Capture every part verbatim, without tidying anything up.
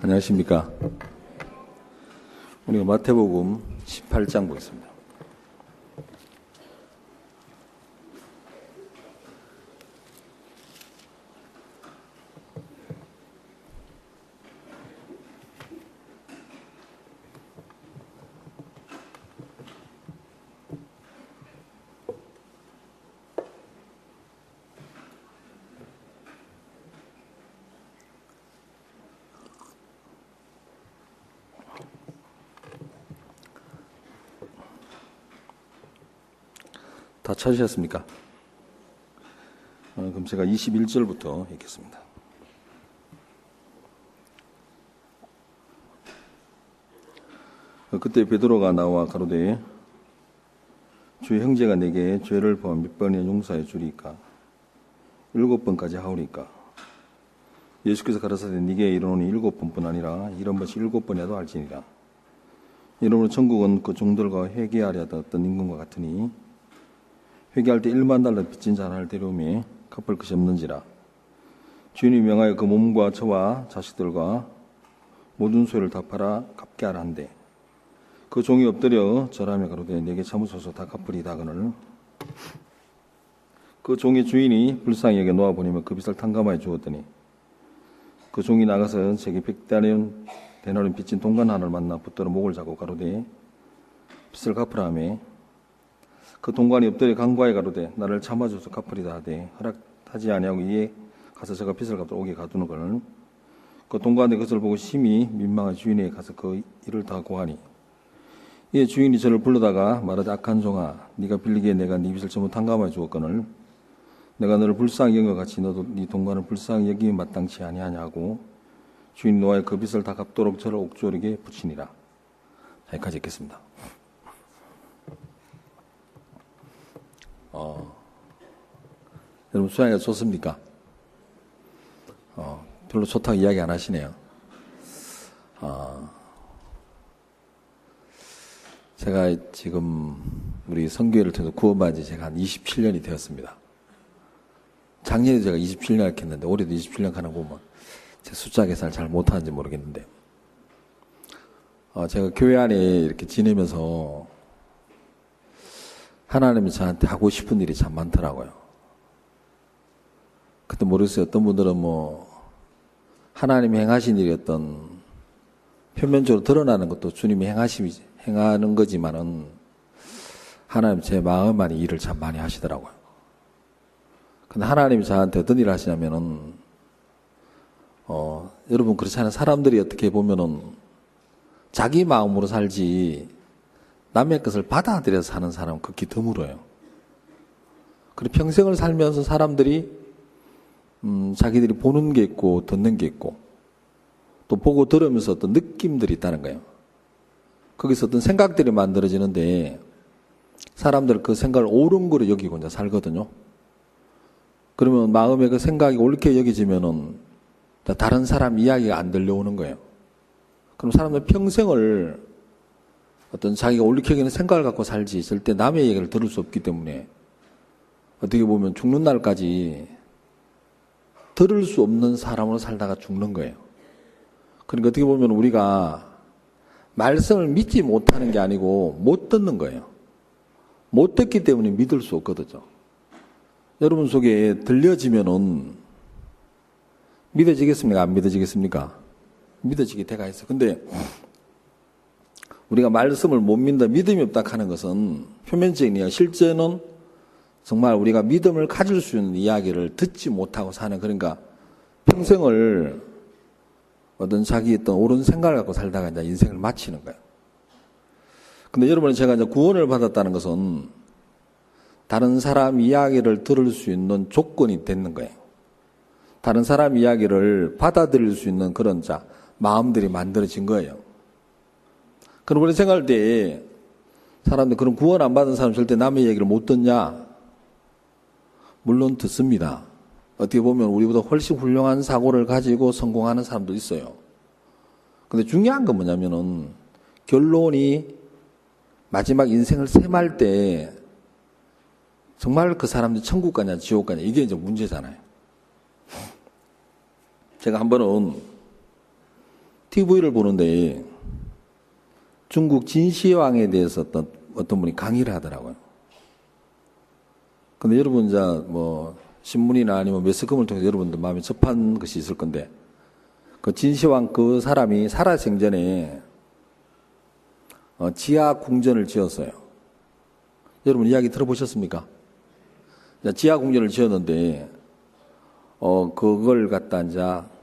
안녕하십니까. 우리가 마태복음 십팔 장 보겠습니다. 다 찾으셨습니까? 어, 그럼 제가 이십일 절부터 읽겠습니다. 어, 그때 베드로가 나와 가로되 주의 형제가 내게 죄를 범 몇 번이나 용서해 주리까? 일곱 번까지 하오리까? 예수께서 가라사대 네게 이르노니 일곱 번뿐 아니라 이런 것이 일곱 번이라도 할지니라. 이러므로 천국은 그 종들과 회개하려다 어떤 임금과 같으니 회개할 때 일만 달러 빚진 자 하나를 데려오매 갚을 것이 없는지라. 주인이 명하여 그 몸과 저와 자식들과 모든 소유를 다 팔아 갚게 하라 한대. 그 종이 엎드려 절하며 가로되 내게 참으소서 다 갚으리다 하거늘. 그 종의 주인이 불쌍히 여겨 놓아 보내며 그 빚을 탕감하여 주었더니 그 종이 나가서 제게 백다리온 데나리온 빚진 동관 하나를 만나 붙들어 목을 잡고 가로되 빚을 갚으라 하매 그 동관이 엎드려 간과에 가로되 나를 참아줘서 갚으리다 하되 허락하지 아니하고 이에 가서 저가 빚을 갚도록 오게 가두는 거는 그 동관의 것을 보고 심히 민망한 주인에게 가서 그 일을 다 고하니 이에 주인이 저를 불러다가 말하되 악한 종아 네가 빌리기에 내가 네 빚을 전부 탕감하여 주었거늘 내가 너를 불쌍히 여긴 것 같이 너도 네 동관을 불쌍히 여기면 마땅치 아니하냐고 주인 노하여 그 빚을 다 갚도록 저를 옥졸에게 붙이니라. 자, 여기까지 읽겠습니다. 어, 여러분 수양이가 좋습니까? 어, 별로 좋다고 이야기 안 하시네요. 어, 제가 지금 우리 선교회를 통해서 구원받은 지 제가 한 이십칠 년이 되었습니다. 작년에 제가 이십칠 년 이렇게 했는데 올해도 이십칠 년 가는 거 보면 제 숫자 계산을 잘 못하는지 모르겠는데 어, 제가 교회 안에 이렇게 지내면서 하나님이 저한테 하고 싶은 일이 참 많더라고요. 그때 모르겠어요. 어떤 분들은 뭐 하나님이 행하신 일이 어떤 표면적으로 드러나는 것도 주님이 행하시, 행하는 거지만은 하나님 제 마음 안에 일을 참 많이 하시더라고요. 근데 하나님이 저한테 어떤 일을 하시냐면은 어, 여러분 그렇지 않은 사람들이 어떻게 보면은 자기 마음으로 살지 남의 것을 받아들여서 사는 사람은 극히 드물어요. 그리고 평생을 살면서 사람들이 음, 자기들이 보는 게 있고 듣는 게 있고 또 보고 들으면서 어떤 느낌들이 있다는 거예요. 거기서 어떤 생각들이 만들어지는데 사람들은 그 생각을 옳은 거로 여기고 이제 살거든요. 그러면 마음에 그 생각이 옳게 여겨지면은 다른 사람 이야기가 안 들려오는 거예요. 그럼 사람들 평생을 어떤 자기가 옳게 여기는 생각을 갖고 살지 절대 남의 얘기를 들을 수 없기 때문에 어떻게 보면 죽는 날까지 들을 수 없는 사람으로 살다가 죽는 거예요. 그러니까 어떻게 보면 우리가 말씀을 믿지 못하는 게 아니고 못 듣는 거예요. 못 듣기 때문에 믿을 수 없거든요. 여러분 속에 들려지면은 믿어지겠습니까? 안 믿어지겠습니까? 믿어지게 돼가 있어. 근데 우리가 말씀을 못 믿는다, 믿음이 없다 하는 것은 표면적인 이야기, 실제는 정말 우리가 믿음을 가질 수 있는 이야기를 듣지 못하고 사는, 그러니까 평생을 어떤 자기 어떤 옳은 생각을 갖고 살다가 이제 인생을 마치는 거예요. 근데 여러분, 제가 이제 구원을 받았다는 것은 다른 사람 이야기를 들을 수 있는 조건이 되는 거예요. 다른 사람 이야기를 받아들일 수 있는 그런 자, 마음들이 만들어진 거예요. 그럼 우리 생각할 때 사람들 그럼 구원 안 받은 사람 절대 남의 얘기를 못 듣냐? 물론 듣습니다. 어떻게 보면 우리보다 훨씬 훌륭한 사고를 가지고 성공하는 사람도 있어요. 근데 중요한 건 뭐냐면은 결론이 마지막 인생을 셈할 때 정말 그 사람들이 천국 가냐 지옥 가냐 이게 이제 문제잖아요. 제가 한 번은 티비를 보는데 중국 진시황에 대해서 어떤, 어떤 분이 강의를 하더라고요. 근데 여러분, 이제 뭐, 신문이나 아니면 매스컴을 통해서 여러분들 마음에 접한 것이 있을 건데, 그 진시황 그 사람이 살아생전에 어, 지하 궁전을 지었어요. 여러분 이야기 들어보셨습니까? 지하 궁전을 지었는데, 어, 그걸 갖다 이제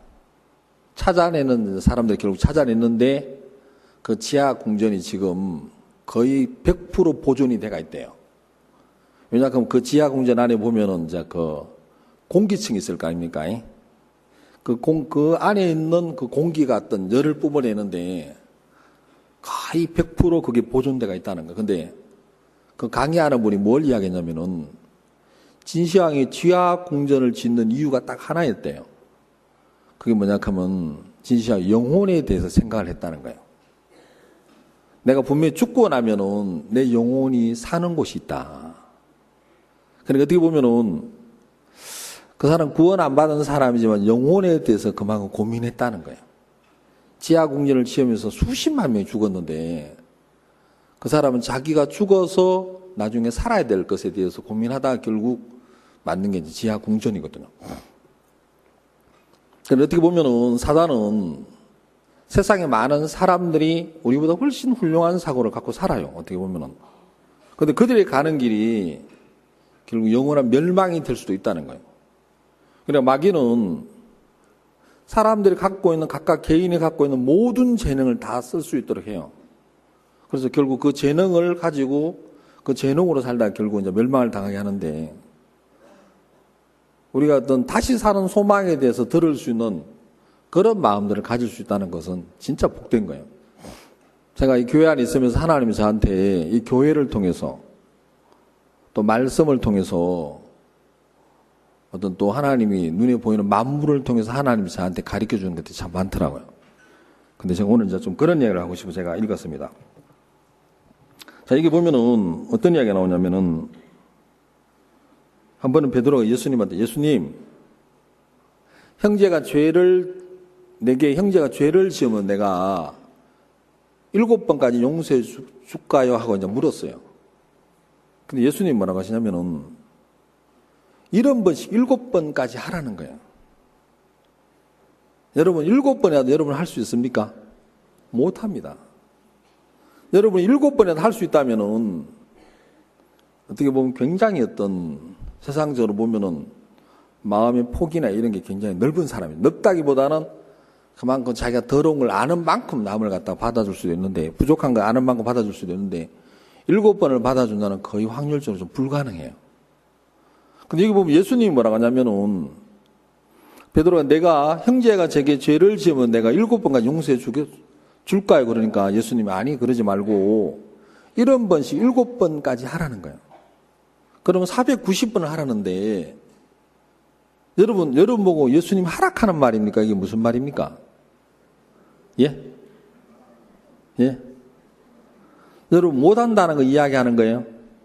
찾아내는 사람들이 결국 찾아냈는데, 그 지하 궁전이 지금 거의 백 퍼센트 보존이 돼가 있대요. 왜냐하면 그 지하 궁전 안에 보면은 이제 그 공기층이 있을 거 아닙니까? 그 공, 그 안에 있는 그 공기가 어떤 열을 뿜어내는데 거의 백 퍼센트 그게 보존돼가 있다는 거. 근데 그 강의하는 분이 뭘 이야기했냐면은 진시황이 지하 궁전을 짓는 이유가 딱 하나였대요. 그게 뭐냐 하면 진시황 영혼에 대해서 생각을 했다는 거예요. 내가 분명히 죽고 나면은 내 영혼이 사는 곳이 있다. 그러니까 어떻게 보면은 그 사람 구원 안 받은 사람이지만 영혼에 대해서 그만큼 고민했다는 거예요. 지하 궁전을 지으면서 수십만 명이 죽었는데 그 사람은 자기가 죽어서 나중에 살아야 될 것에 대해서 고민하다가 결국 만든 게 이제 지하 궁전이거든요. 그런데 어떻게 보면은 사단은 세상에 많은 사람들이 우리보다 훨씬 훌륭한 사고를 갖고 살아요. 어떻게 보면은. 그런데 그들이 가는 길이 결국 영원한 멸망이 될 수도 있다는 거예요. 그러니까 마귀는 사람들이 갖고 있는 각각 개인이 갖고 있는 모든 재능을 다 쓸 수 있도록 해요. 그래서 결국 그 재능을 가지고 그 재능으로 살다가 결국 이제 멸망을 당하게 하는데 우리가 어떤 다시 사는 소망에 대해서 들을 수 있는 그런 마음들을 가질 수 있다는 것은 진짜 복된 거예요. 제가 이 교회 안에 있으면서 하나님이 저한테 이 교회를 통해서 또 말씀을 통해서 어떤 또 하나님이 눈에 보이는 만물을 통해서 하나님이 저한테 가르쳐 주는 것들이 참 많더라고요. 근데 제가 오늘 이제 좀 그런 이야기를 하고 싶어서 제가 읽었습니다. 자, 이게 보면은 어떤 이야기가 나오냐면은 한 번은 베드로가 예수님한테 예수님, 형제가 죄를 내게 형제가 죄를 지으면 내가 일곱 번까지 용서해 줄까요? 하고 이제 물었어요. 근데 예수님 뭐라고 하시냐면은 일흔 번씩 일곱 번까지 하라는 거예요. 여러분 일곱 번이라도 여러분 할 수 있습니까? 못 합니다. 여러분 일곱 번이라도 할 수 있다면은 어떻게 보면 굉장히 어떤 세상적으로 보면은 마음의 폭이나 이런 게 굉장히 넓은 사람이에요. 넓다기보다는 그만큼 자기가 더러운 걸 아는 만큼 남을 갖다 받아줄 수도 있는데 부족한 걸 아는 만큼 받아줄 수도 있는데 일곱 번을 받아준다는 거의 확률적으로 좀 불가능해요. 근데 여기 보면 예수님이 뭐라고 하냐면은 베드로가 내가 형제가 제게 죄를 지으면 내가 일곱 번까지 용서해 주게 줄까요? 그러니까 예수님이 아니 그러지 말고 일흔 번씩 일곱 번까지 하라는 거예요. 그러면 사백구십 번을 하라는데 여러분 여러분 보고 예수님 하락하는 말입니까? 이게 무슨 말입니까? 예? 예? 여러분 못한다는 거 이야기하는 거예요?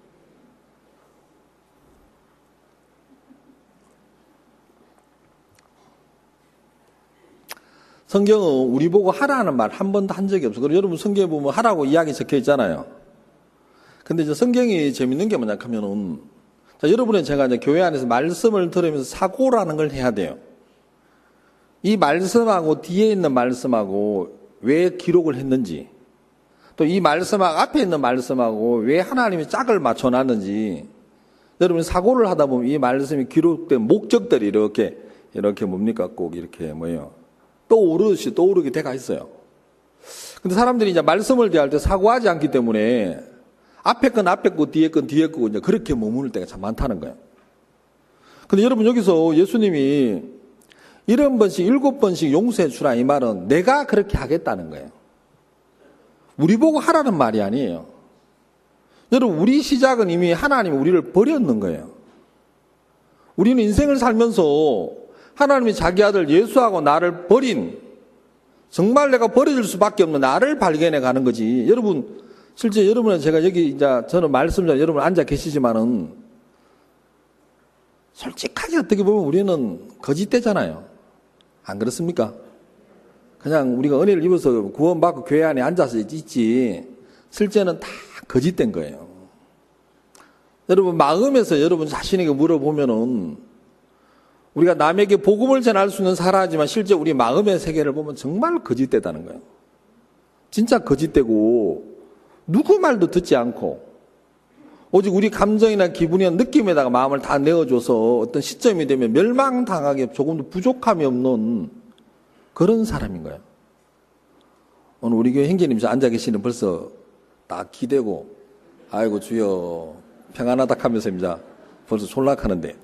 성경은 우리 보고 하라는 말 한 번도 한 적이 없어요. 그리고 여러분 성경에 보면 하라고 이야기 적혀 있잖아요. 근데 이제 성경이 재밌는 게 뭐냐 하면은, 자, 여러분은 제가 이제 교회 안에서 말씀을 들으면서 사고라는 걸 해야 돼요. 이 말씀하고 뒤에 있는 말씀하고 왜 기록을 했는지, 또 이 말씀하고 앞에 있는 말씀하고 왜 하나님이 짝을 맞춰놨는지, 여러분 사고를 하다 보면 이 말씀이 기록된 목적들이 이렇게, 이렇게 뭡니까? 꼭 이렇게 뭐예요? 떠오르듯이 떠오르게 돼가 있어요. 근데 사람들이 이제 말씀을 대할 때 사고하지 않기 때문에 앞에 건 앞에 거, 뒤에 건 뒤에 거고 이제 그렇게 머무를 때가 참 많다는 거예요. 근데 여러분 여기서 예수님이 일흔 번씩, 일곱 번씩 용서해 주라 이 말은 내가 그렇게 하겠다는 거예요. 우리 보고 하라는 말이 아니에요. 여러분 우리 시작은 이미 하나님이 우리를 버렸는 거예요. 우리는 인생을 살면서 하나님이 자기 아들 예수하고 나를 버린, 정말 내가 버려질 수밖에 없는 나를 발견해 가는 거지. 여러분, 실제 여러분은 제가 여기 이제 저는 말씀자 여러분 앉아 계시지만은 솔직하게 어떻게 보면 우리는 거짓되잖아요. 안 그렇습니까? 그냥 우리가 은혜를 입어서 구원받고 교회 안에 앉아서 있지 실제는 다 거짓된 거예요. 여러분 마음에서 여러분 자신에게 물어보면은 우리가 남에게 복음을 전할 수 있는 사람이지만 실제 우리 마음의 세계를 보면 정말 거짓되다는 거예요. 진짜 거짓되고 누구 말도 듣지 않고 오직 우리 감정이나 기분이나 느낌에다가 마음을 다 내어줘서 어떤 시점이 되면 멸망당하게 조금도 부족함이 없는 그런 사람인 거예요. 오늘 우리 교회 형제님 저 앉아 계시는 벌써 딱 기대고 아이고 주여 평안하다 하면서 이제 벌써 졸락하는데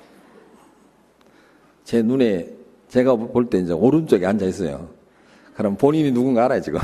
제 눈에 제가 볼 때 이제 오른쪽에 앉아 있어요. 그럼 본인이 누군가 알아요 지금.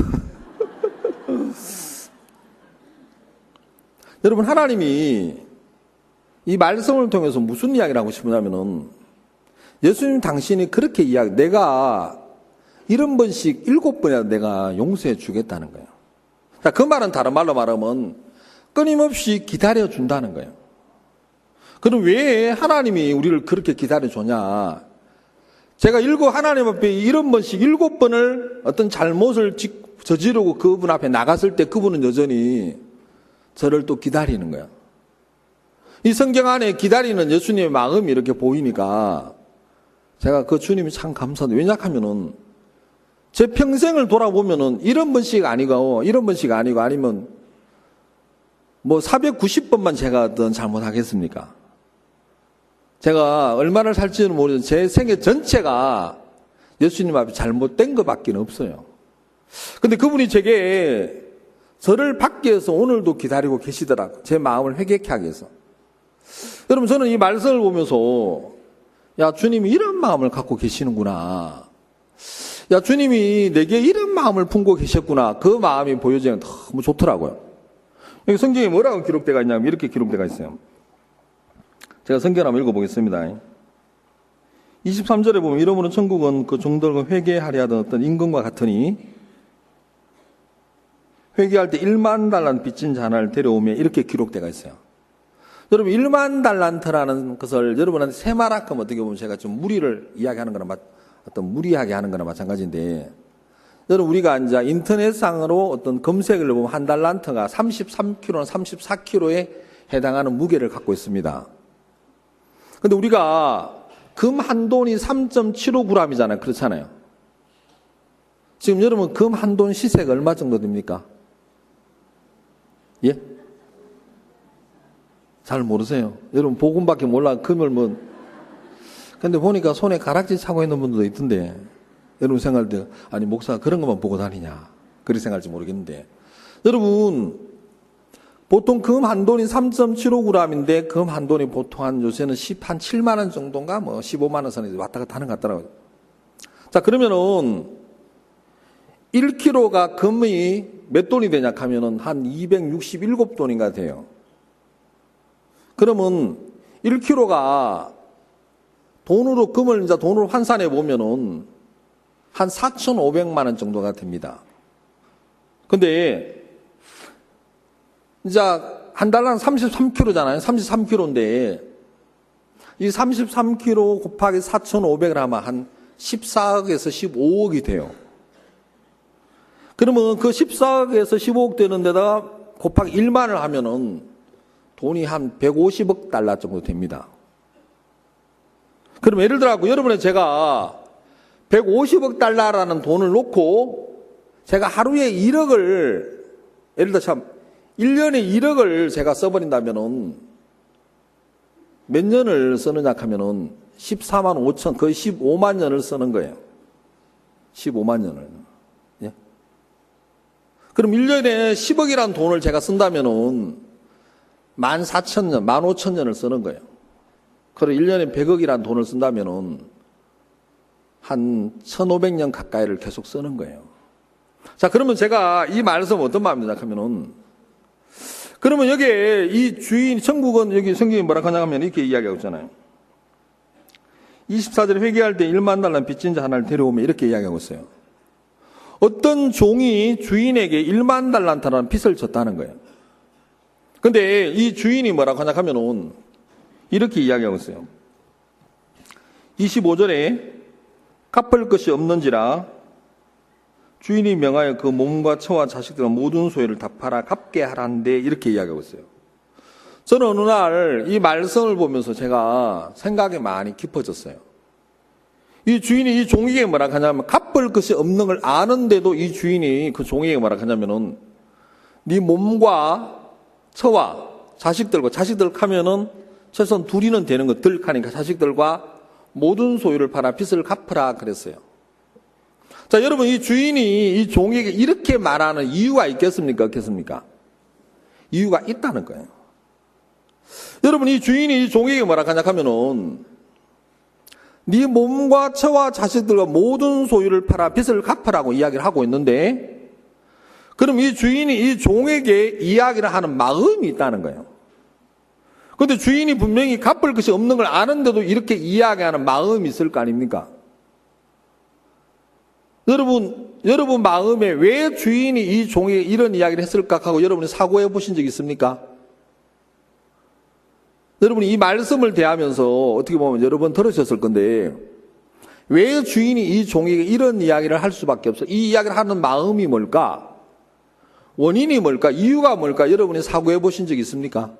여러분 하나님이 이 말씀을 통해서 무슨 이야기를 하고 싶으냐면은 예수님 당신이 그렇게 이야기 내가 일흔 번씩 일곱 번이라도 내가 용서해 주겠다는 거예요. 자, 그 말은 다른 말로 말하면 끊임없이 기다려 준다는 거예요. 그럼 왜 하나님이 우리를 그렇게 기다려 주냐? 제가 일곱 하나님 앞에 일흔 번씩 일곱 번을 어떤 잘못을 저지르고 그분 앞에 나갔을 때 그분은 여전히 저를 또 기다리는 거야. 이 성경 안에 기다리는 예수님의 마음이 이렇게 보이니까 제가 그 주님이 참 감사해요. 왜냐하면은 제 평생을 돌아보면은 일흔 번씩 아니고 일흔 번씩 아니고 아니면 뭐 사백구십 번만 제가 어떤 잘못하겠습니까? 제가 얼마나 살지는 모르지만 제 생애 전체가 예수님 앞에 잘못된 것밖에 없어요. 근데 그분이 제게 저를 밖에서 오늘도 기다리고 계시더라고요. 제 마음을 회개케 하기 위해서. 여러분 저는 이 말씀을 보면서 야 주님이 이런 마음을 갖고 계시는구나. 야 주님이 내게 이런 마음을 품고 계셨구나. 그 마음이 보여지면 너무 좋더라고요. 여기 성경에 뭐라고 기록되어 있냐면 이렇게 기록되어 있어요. 제가 성경 한번 읽어보겠습니다. 이십삼 절에 보면 이러므로 천국은 그 종들과 회개하려 하던 어떤 임금과 같으니 회개할 때 일만 달란트 빚진 자를 데려오며 이렇게 기록되어 있어요. 여러분 일만 달란트라는 것을 여러분한테 세마라큼 어떻게 보면 제가 좀 무리를 이야기하는 거나 어떤 무리하게 하는 거나 마찬가지인데 여러분 우리가 이제 인터넷상으로 어떤 검색을 보면 한 달란트가 삼십삼 킬로나 삼십사 킬로에 해당하는 무게를 갖고 있습니다. 근데 우리가 금 한 돈이 삼 점 칠오 그램이잖아요. 그렇잖아요. 지금 여러분 금 한 돈 시세가 얼마 정도 됩니까? 예? 잘 모르세요. 여러분 복음밖에 몰라. 금을 뭐. 근데 보니까 손에 가락지 차고 있는 분들도 있던데 여러분 생각할 때 아니 목사가 그런 것만 보고 다니냐 그렇게 생각할지 모르겠는데 여러분 보통 금 한 돈이 삼 점 칠오 그램인데 금 한 돈이 보통 한 요새는 한 칠만 원 정도인가 뭐 십오만 원 선에서 왔다 갔다 하는 것 같더라고요. 자 그러면은 일 킬로그램가 금이 몇 돈이 되냐 하면은 한 이백육십칠 돈인가 돼요. 그러면 일 킬로그램가 돈으로 금을 이제 돈으로 환산해 보면은 한 사천오백만 원 정도가 됩니다. 근데 이제 한 달러는 삼십삼 킬로그램잖아요. 삼십삼 킬로그램인데 이 삼십삼 킬로그램 곱하기 사천오백을 하면 한 십사억에서 십오억이 돼요. 그러면 그 십사억에서 십오억 되는 데다가 곱하기 일만을 하면은 돈이 한 백오십억 달러 정도 됩니다. 그럼 예를 들어 여러분의 제가 백오십억 달러라는 돈을 놓고 제가 하루에 일억을 예를 들어 참 일 년에 일억을 제가 써버린다면은 몇 년을 쓰느냐 하면은 십사만 오천 거의 십오만 년을 쓰는 거예요. 십오만 년을. 예? 그럼 일 년에 십억이라는 돈을 제가 쓴다면은 만 사천 년, 만 오천 년을 쓰는 거예요. 그리고 일 년에 백억이라는 돈을 쓴다면은 한 천오백 년 가까이를 계속 쓰는 거예요. 자, 그러면 제가 이 말씀 어떤 마음이냐 하면은 그러면 여기에 이 주인, 천국은 여기 성경이 뭐라 하냐 하면 이렇게 이야기하고 있잖아요. 이십사 절에 회개할 때 일만 달란 빚진 자 하나를 데려오면 이렇게 이야기하고 있어요. 어떤 종이 주인에게 일만 달란트라는 빚을 졌다는 거예요. 근데 이 주인이 뭐라고 하냐 하면은 이렇게 이야기하고 있어요. 이십오 절에 갚을 것이 없는지라 주인이 명하여 그 몸과 처와 자식들과 모든 소유를 다 팔아 갚게 하라는데 이렇게 이야기하고 있어요. 저는 어느 날 이 말씀을 보면서 제가 생각이 많이 깊어졌어요. 이 주인이 이 종에게 뭐라 하냐면 갚을 것이 없는 걸 아는데도 이 주인이 그 종에게 뭐라 하냐면은 네 몸과 처와 자식들과 자식들 하면은 최소한 둘이는 되는 거 덜 하니까 자식들과 모든 소유를 팔아 빚을 갚으라 그랬어요. 자, 여러분 이 주인이 이 종에게 이렇게 말하는 이유가 있겠습니까? 없겠습니까? 이유가 있다는 거예요. 여러분 이 주인이 이 종에게 뭐라 하냐 하면은 네 몸과 처와 자식들과 모든 소유를 팔아 빚을 갚으라고 이야기를 하고 있는데 그럼 이 주인이 이 종에게 이야기를 하는 마음이 있다는 거예요. 그런데 주인이 분명히 갚을 것이 없는 걸 아는데도 이렇게 이야기하는 마음이 있을 거 아닙니까? 여러분, 여러분 마음에 왜 주인이 이 종에게 이런 이야기를 했을까 하고 여러분이 사고해 보신 적 있습니까? 여러분이 이 말씀을 대하면서 어떻게 보면 여러 번 들으셨을 건데 왜 주인이 이 종에게 이런 이야기를 할 수밖에 없어? 이 이야기를 하는 마음이 뭘까? 원인이 뭘까? 이유가 뭘까? 여러분이 사고해 보신 적 있습니까?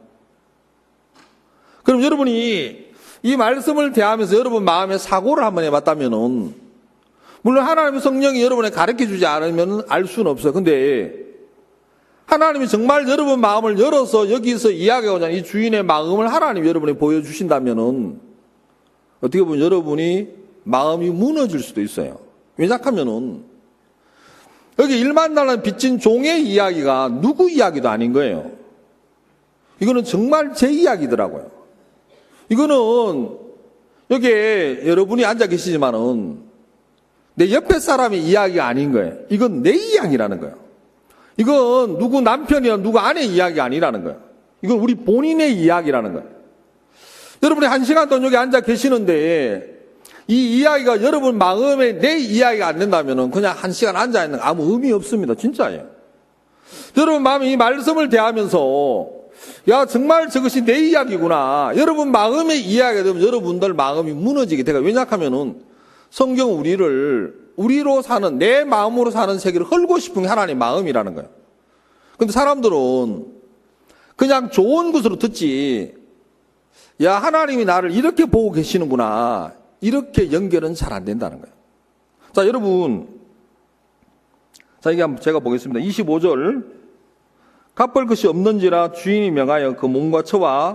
그럼 여러분이 이 말씀을 대하면서 여러분 마음에 사고를 한번 해봤다면은 물론 하나님의 성령이 여러분에게 가르쳐 주지 않으면 알 수는 없어요. 근데 하나님이 정말 여러분 마음을 열어서 여기서 이야기하고자 하는 이 주인의 마음을 하나님이 여러분이 보여주신다면은 어떻게 보면 여러분이 마음이 무너질 수도 있어요. 왜냐하면은 여기 일만 달러 빚진 종의 이야기가 누구 이야기도 아닌 거예요. 이거는 정말 제 이야기더라고요. 이거는 여기에 여러분이 앉아 계시지만은 내 옆에 사람의 이야기가 아닌 거예요. 이건 내 이야기라는 거예요. 이건 누구 남편이나 누구 아내 이야기 아니라는 거예요. 이건 우리 본인의 이야기라는 거예요. 여러분이 한 시간 동안 여기 앉아 계시는데 이 이야기가 여러분 마음에 내 이야기가 안 된다면 그냥 한 시간 앉아 있는 거 아무 의미 없습니다. 진짜예요. 여러분 마음에 이 말씀을 대하면서 야 정말 저것이 내 이야기구나. 여러분 마음의 이야기가 되면 여러분들 마음이 무너지게 돼요. 왜냐하면 성경은 우리를 우리로 사는 내 마음으로 사는 세계를 헐고 싶은 게 하나님의 마음이라는 거예요. 그런데 사람들은 그냥 좋은 것으로 듣지 야 하나님이 나를 이렇게 보고 계시는구나. 이렇게 연결은 잘 안 된다는 거예요. 자, 여러분. 자, 이게 한번 제가 보겠습니다. 이십오 절. 갚을 것이 없는지라 주인이 명하여 그 몸과 처와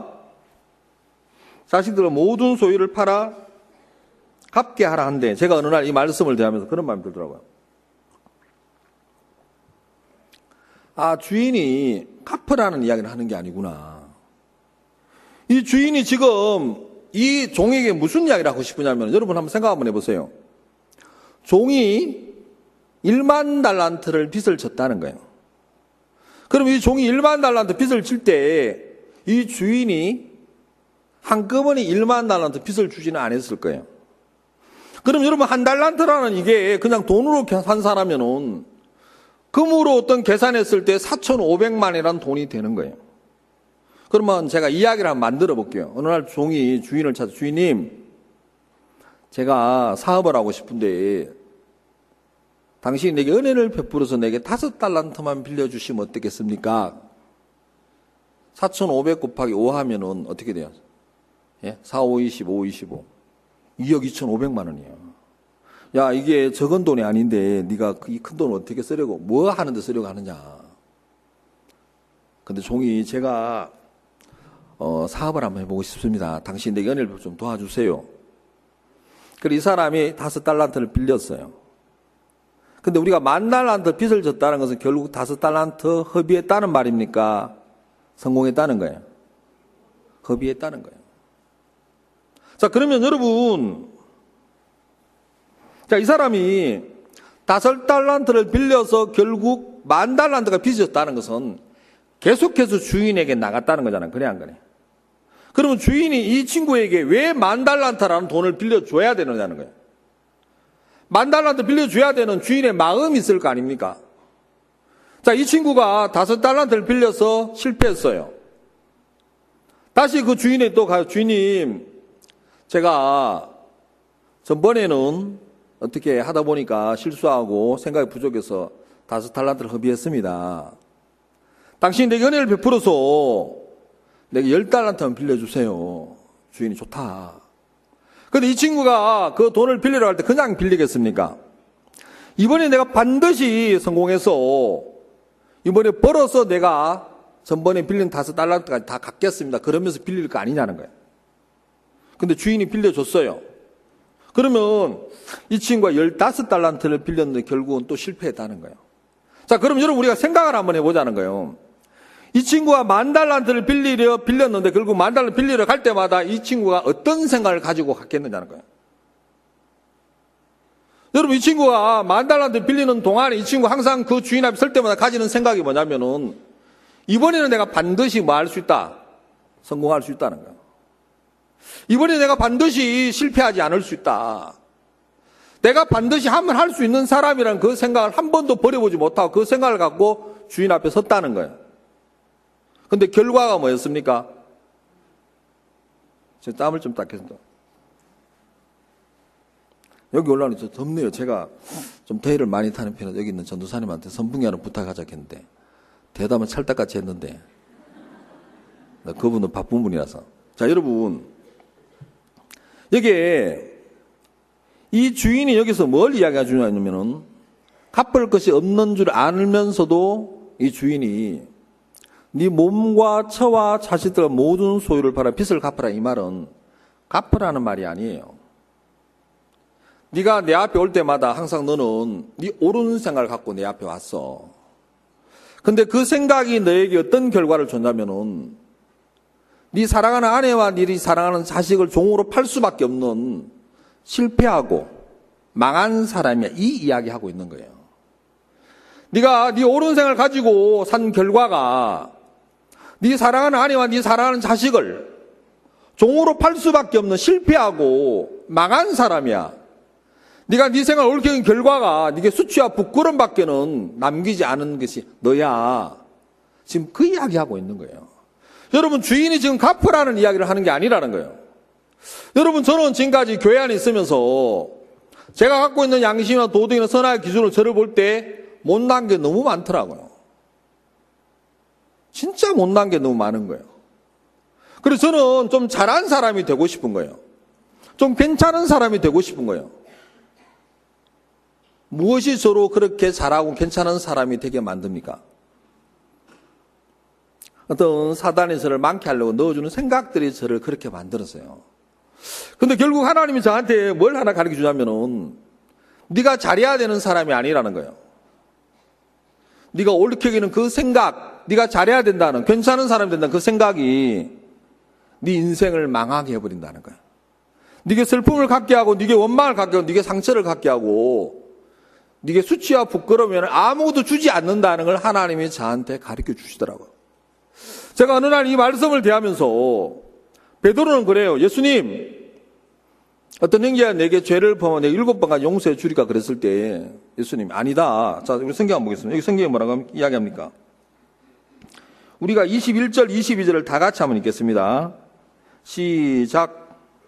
자식들의 모든 소유를 팔아 갚게 하라 한데 제가 어느 날 이 말씀을 대하면서 그런 마음이 들더라고요. 아, 주인이 갚으라는 이야기를 하는 게 아니구나. 이 주인이 지금 이 종에게 무슨 이야기를 하고 싶으냐면 여러분 한번 생각 한번 해보세요. 종이 일만 달란트를 빚을 졌다는 거예요. 그럼 이 종이 일만 달란트 빚을 질 때 이 주인이 한꺼번에 일만 달란트 빚을 주지는 않았을 거예요. 그럼 여러분 한 달란트라는 이게 그냥 돈으로 환산하면은 금으로 어떤 계산했을 때 사천오백만이라는 돈이 되는 거예요. 그러면 제가 이야기를 한번 만들어 볼게요. 어느 날 종이 주인을 찾아 주인님 제가 사업을 하고 싶은데 당신이 내게 은혜를 베풀어서 내게 다섯 달란트만 빌려주시면 어떻겠습니까? 사천오백 곱하기 오 하면은 어떻게 돼요? 예? 사, 오, 이십, 오, 이십오. 이억 이천오백만 원이에요. 야, 이게 적은 돈이 아닌데 네가 이 큰 돈을 어떻게 쓰려고 뭐 하는데 쓰려고 하느냐. 근데 종이 제가 어, 사업을 한번 해보고 싶습니다. 당신 내게 은혜를 좀 도와주세요. 그래서 이 사람이 다섯 달란트를 빌렸어요. 근데 우리가 만 달란트 빚을 졌다는 것은 결국 다섯 달란트 hợp의했다는 말입니까? 성공했다는 거예요. hợp의했다는 거예요. 자, 그러면 여러분, 자, 이 사람이 다섯 달란트를 빌려서 결국 만 달란트가 빚졌다는 것은 계속해서 주인에게 나갔다는 거잖아요. 그래, 안 그래? 그러면 주인이 이 친구에게 왜 만 달란트라는 돈을 빌려줘야 되느냐는 거예요. 만 달란트 빌려줘야 되는 주인의 마음이 있을 거 아닙니까? 자, 이 친구가 다섯 달란트를 빌려서 실패했어요. 다시 그 주인이 또 가요. 주인님, 제가 전번에는 어떻게 하다 보니까 실수하고 생각이 부족해서 다섯 달란트를 허비했습니다. 당신이 내게 은혜를 베풀어서 내게 열 달란트만 빌려주세요. 주인이 좋다. 근데 이 친구가 그 돈을 빌리러 갈 때 그냥 빌리겠습니까? 이번에 내가 반드시 성공해서 이번에 벌어서 내가 전번에 빌린 다섯 달란트까지 다 갚겠습니다. 그러면서 빌릴 거 아니냐는 거예요. 근데 주인이 빌려줬어요. 그러면 이 친구가 열다섯 달란트를 빌렸는데 결국은 또 실패했다는 거예요. 자, 그럼 여러분 우리가 생각을 한번 해보자는 거예요. 이 친구가 만 달란트를 빌리려 빌렸는데 결국 만 달란트 빌리러 갈 때마다 이 친구가 어떤 생각을 가지고 갔겠느냐는 거예요. 여러분 이 친구가 만 달란트 빌리는 동안에 이 친구 항상 그 주인 앞에 설 때마다 가지는 생각이 뭐냐면은 이번에는 내가 반드시 뭐 할 수 있다. 성공할 수 있다는 거예요. 이번에 내가 반드시 실패하지 않을 수 있다. 내가 반드시 하면 할 수 있는 사람이라는 그 생각을 한 번도 버려보지 못하고 그 생각을 갖고 주인 앞에 섰다는 거예요. 근데 결과가 뭐였습니까? 제 땀을 좀 닦겠습니다. 여기 올라오니 좀 덥네요. 제가 좀 더위를 많이 타는 편이라 여기 있는 전도사님한테 선풍기하는 부탁하자 했는데 대답은 찰떡같이 했는데 그분은 바쁜 분이라서. 자, 여러분 여기에 이 주인이 여기서 뭘 이야기해 주냐면은 갚을 것이 없는 줄 알면서도 이 주인이 네 몸과 처와 자식들과 모든 소유를 팔아 빚을 갚으라 이 말은 갚으라는 말이 아니에요. 네가 내 앞에 올 때마다 항상 너는 네 옳은 생각을 갖고 내 앞에 왔어. 근데 그 생각이 너에게 어떤 결과를 줬냐면은 네 사랑하는 아내와 네 사랑하는 자식을 종으로 팔 수밖에 없는 실패하고 망한 사람이야. 이 이야기하고 있는 거예요. 네가 네 옳은 생각을 가지고 산 결과가 네 사랑하는 아내와 네 사랑하는 자식을 종으로 팔 수밖에 없는 실패하고 망한 사람이야. 네가 네 생각을 옳게 한 결과가 네게 수치와 부끄럼밖에는 남기지 않은 것이 너야. 지금 그 이야기하고 있는 거예요. 여러분 주인이 지금 갚으라는 이야기를 하는 게 아니라는 거예요. 여러분 저는 지금까지 교회 안에 있으면서 제가 갖고 있는 양심이나 도덕이나 선악의 기준으로 저를 볼 때 못난 게 너무 많더라고요. 진짜 못난 게 너무 많은 거예요. 그래서 저는 좀 잘한 사람이 되고 싶은 거예요. 좀 괜찮은 사람이 되고 싶은 거예요. 무엇이 저로 그렇게 잘하고 괜찮은 사람이 되게 만듭니까? 어떤 사단이 저를 많게 하려고 넣어주는 생각들이 저를 그렇게 만들었어요. 근데 결국 하나님이 저한테 뭘 하나 가르쳐 주냐면은 네가 잘해야 되는 사람이 아니라는 거예요. 네가 옳게 여기는 그 생각, 네가 잘해야 된다는, 괜찮은 사람이 된다는 그 생각이 네 인생을 망하게 해버린다는 거예요. 네게 슬픔을 갖게 하고, 네게 원망을 갖게 하고, 네게 상처를 갖게 하고, 네게 수치와 부끄러우면 아무것도 주지 않는다는 걸 하나님이 저한테 가르쳐 주시더라고요. 제가 어느 날 이 말씀을 대하면서 베드로는 그래요. 예수님, 어떤 형제가 내게 죄를 범하면 내가 일곱 번까지 용서해 주리까 그랬을 때 예수님 아니다. 자, 우리 성경 한번 보겠습니다. 여기 성경에 뭐라고 이야기합니까? 우리가 이십일 절, 이십이 절을 다 같이 한번 읽겠습니다. 시작.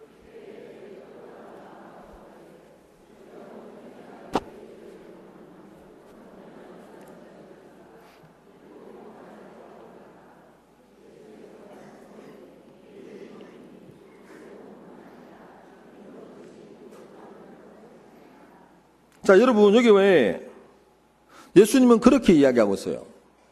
자, 여러분 여기 왜 예수님은 그렇게 이야기하고 있어요.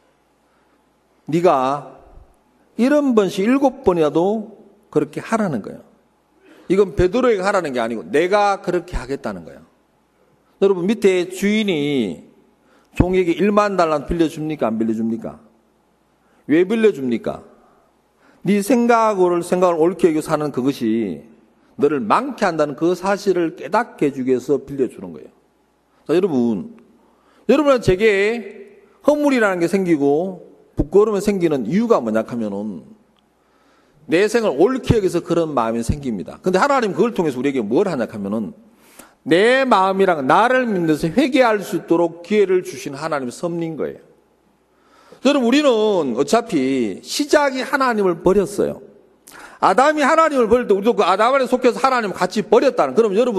네가 일흔 번씩 일곱 번이라도 그렇게 하라는 거예요. 이건 베드로에게 하라는 게 아니고 내가 그렇게 하겠다는 거예요. 여러분 밑에 주인이 종에게 일만 달란트 빌려줍니까? 안 빌려줍니까? 왜 빌려줍니까? 네 생각을 생각을 옳게 여겨 사는 그것이 너를 망케 한다는 그 사실을 깨닫게 해주기 위해서 빌려주는 거예요. 자, 여러분, 여러분은 제게 허물이라는 게 생기고 부끄러움이 생기는 이유가 뭐냐 하면은 내 생을 옳게 여기서 그런 마음이 생깁니다. 근데 하나님 그걸 통해서 우리에게 뭘 하냐 하면은 내 마음이랑 나를 믿는데서 회개할 수 있도록 기회를 주신 하나님의 섭리인 거예요. 여러분, 우리는 어차피 시작이 하나님을 버렸어요. 아담이 하나님을 버릴 때 우리도 그 아담 안에 속해서 하나님을 같이 버렸다는. 그럼 여러분,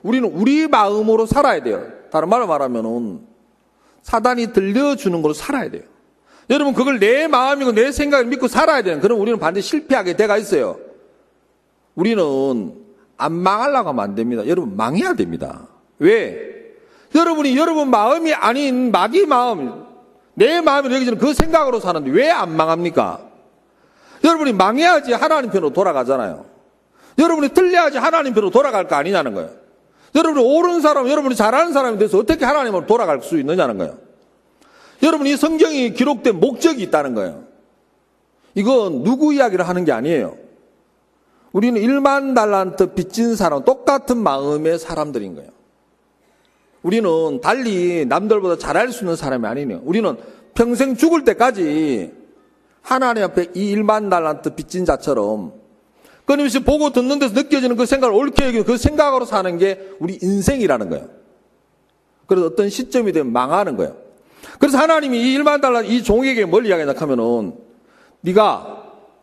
우리는 우리 마음으로 살아야 돼요. 다른 말로 말하면은 사단이 들려주는 걸로 살아야 돼요. 여러분, 그걸 내 마음이고 내 생각을 믿고 살아야 돼요. 그럼 우리는 반드시 실패하게 돼가 있어요. 우리는 안 망하려고 하면 안 됩니다. 여러분, 망해야 됩니다. 왜? 여러분이 여러분 마음이 아닌 마귀 마음, 내 마음이 여기서는 그 생각으로 사는데 왜 안 망합니까? 여러분이 망해야지 하나님 편으로 돌아가잖아요. 여러분이 틀려야지 하나님 편으로 돌아갈 거 아니냐는 거예요. 여러분이 옳은 사람, 여러분이 잘하는 사람이 돼서 어떻게 하나님으로 돌아갈 수 있느냐는 거예요. 여러분, 이 성경이 기록된 목적이 있다는 거예요. 이건 누구 이야기를 하는 게 아니에요. 우리는 일만 달란트 빚진 사람, 똑같은 마음의 사람들인 거예요. 우리는 달리 남들보다 잘할 수 있는 사람이 아니에요. 우리는 평생 죽을 때까지 하나님 앞에 이 일만 달란트 빚진 자처럼 끊임없이 보고 듣는 데서 느껴지는 그 생각을 옳게 여기고 그 생각으로 사는 게 우리 인생이라는 거예요. 그래서 어떤 시점이 되면 망하는 거예요. 그래서 하나님이 이 일만 달란트 이 종에게 뭘 이야기하냐 하면은 네가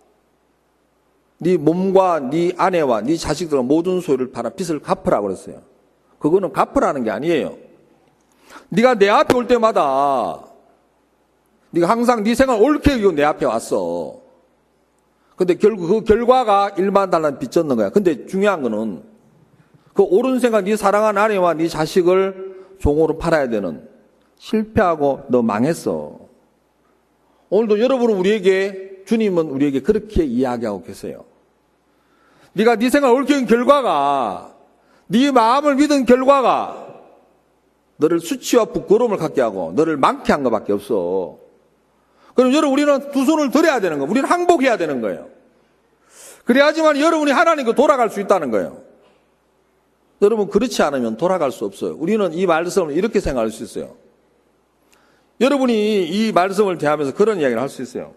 네 몸과 네 아내와 네 자식들과 모든 소유를 팔아 빚을 갚으라고 그랬어요. 그거는 갚으라는 게 아니에요. 네가 내 앞에 올 때마다 네가 항상 네 생각을 옳게 여기고 내 앞에 왔어. 근데 결국 그 결과가 일만 달란트 빚졌는 거야. 근데 중요한 거는 그 옳은 생각, 네 사랑하는 아내와 네 자식을 종으로 팔아야 되는, 실패하고 너 망했어. 오늘도 여러분은 우리에게, 주님은 우리에게 그렇게 이야기하고 계세요. 네가 네 생각을 옳게 여긴 결과가, 네 마음을 믿은 결과가 너를 수치와 부끄러움을 갖게 하고 너를 망케 한 것밖에 없어. 그럼 여러분, 우리는 두 손을 들어야 되는 거예요. 우리는 항복해야 되는 거예요. 그래야지만 여러분이 하나님께 돌아갈 수 있다는 거예요. 여러분, 그렇지 않으면 돌아갈 수 없어요. 우리는 이 말씀을 이렇게 생각할 수 있어요. 여러분이 이 말씀을 대하면서 그런 이야기를 할 수 있어요.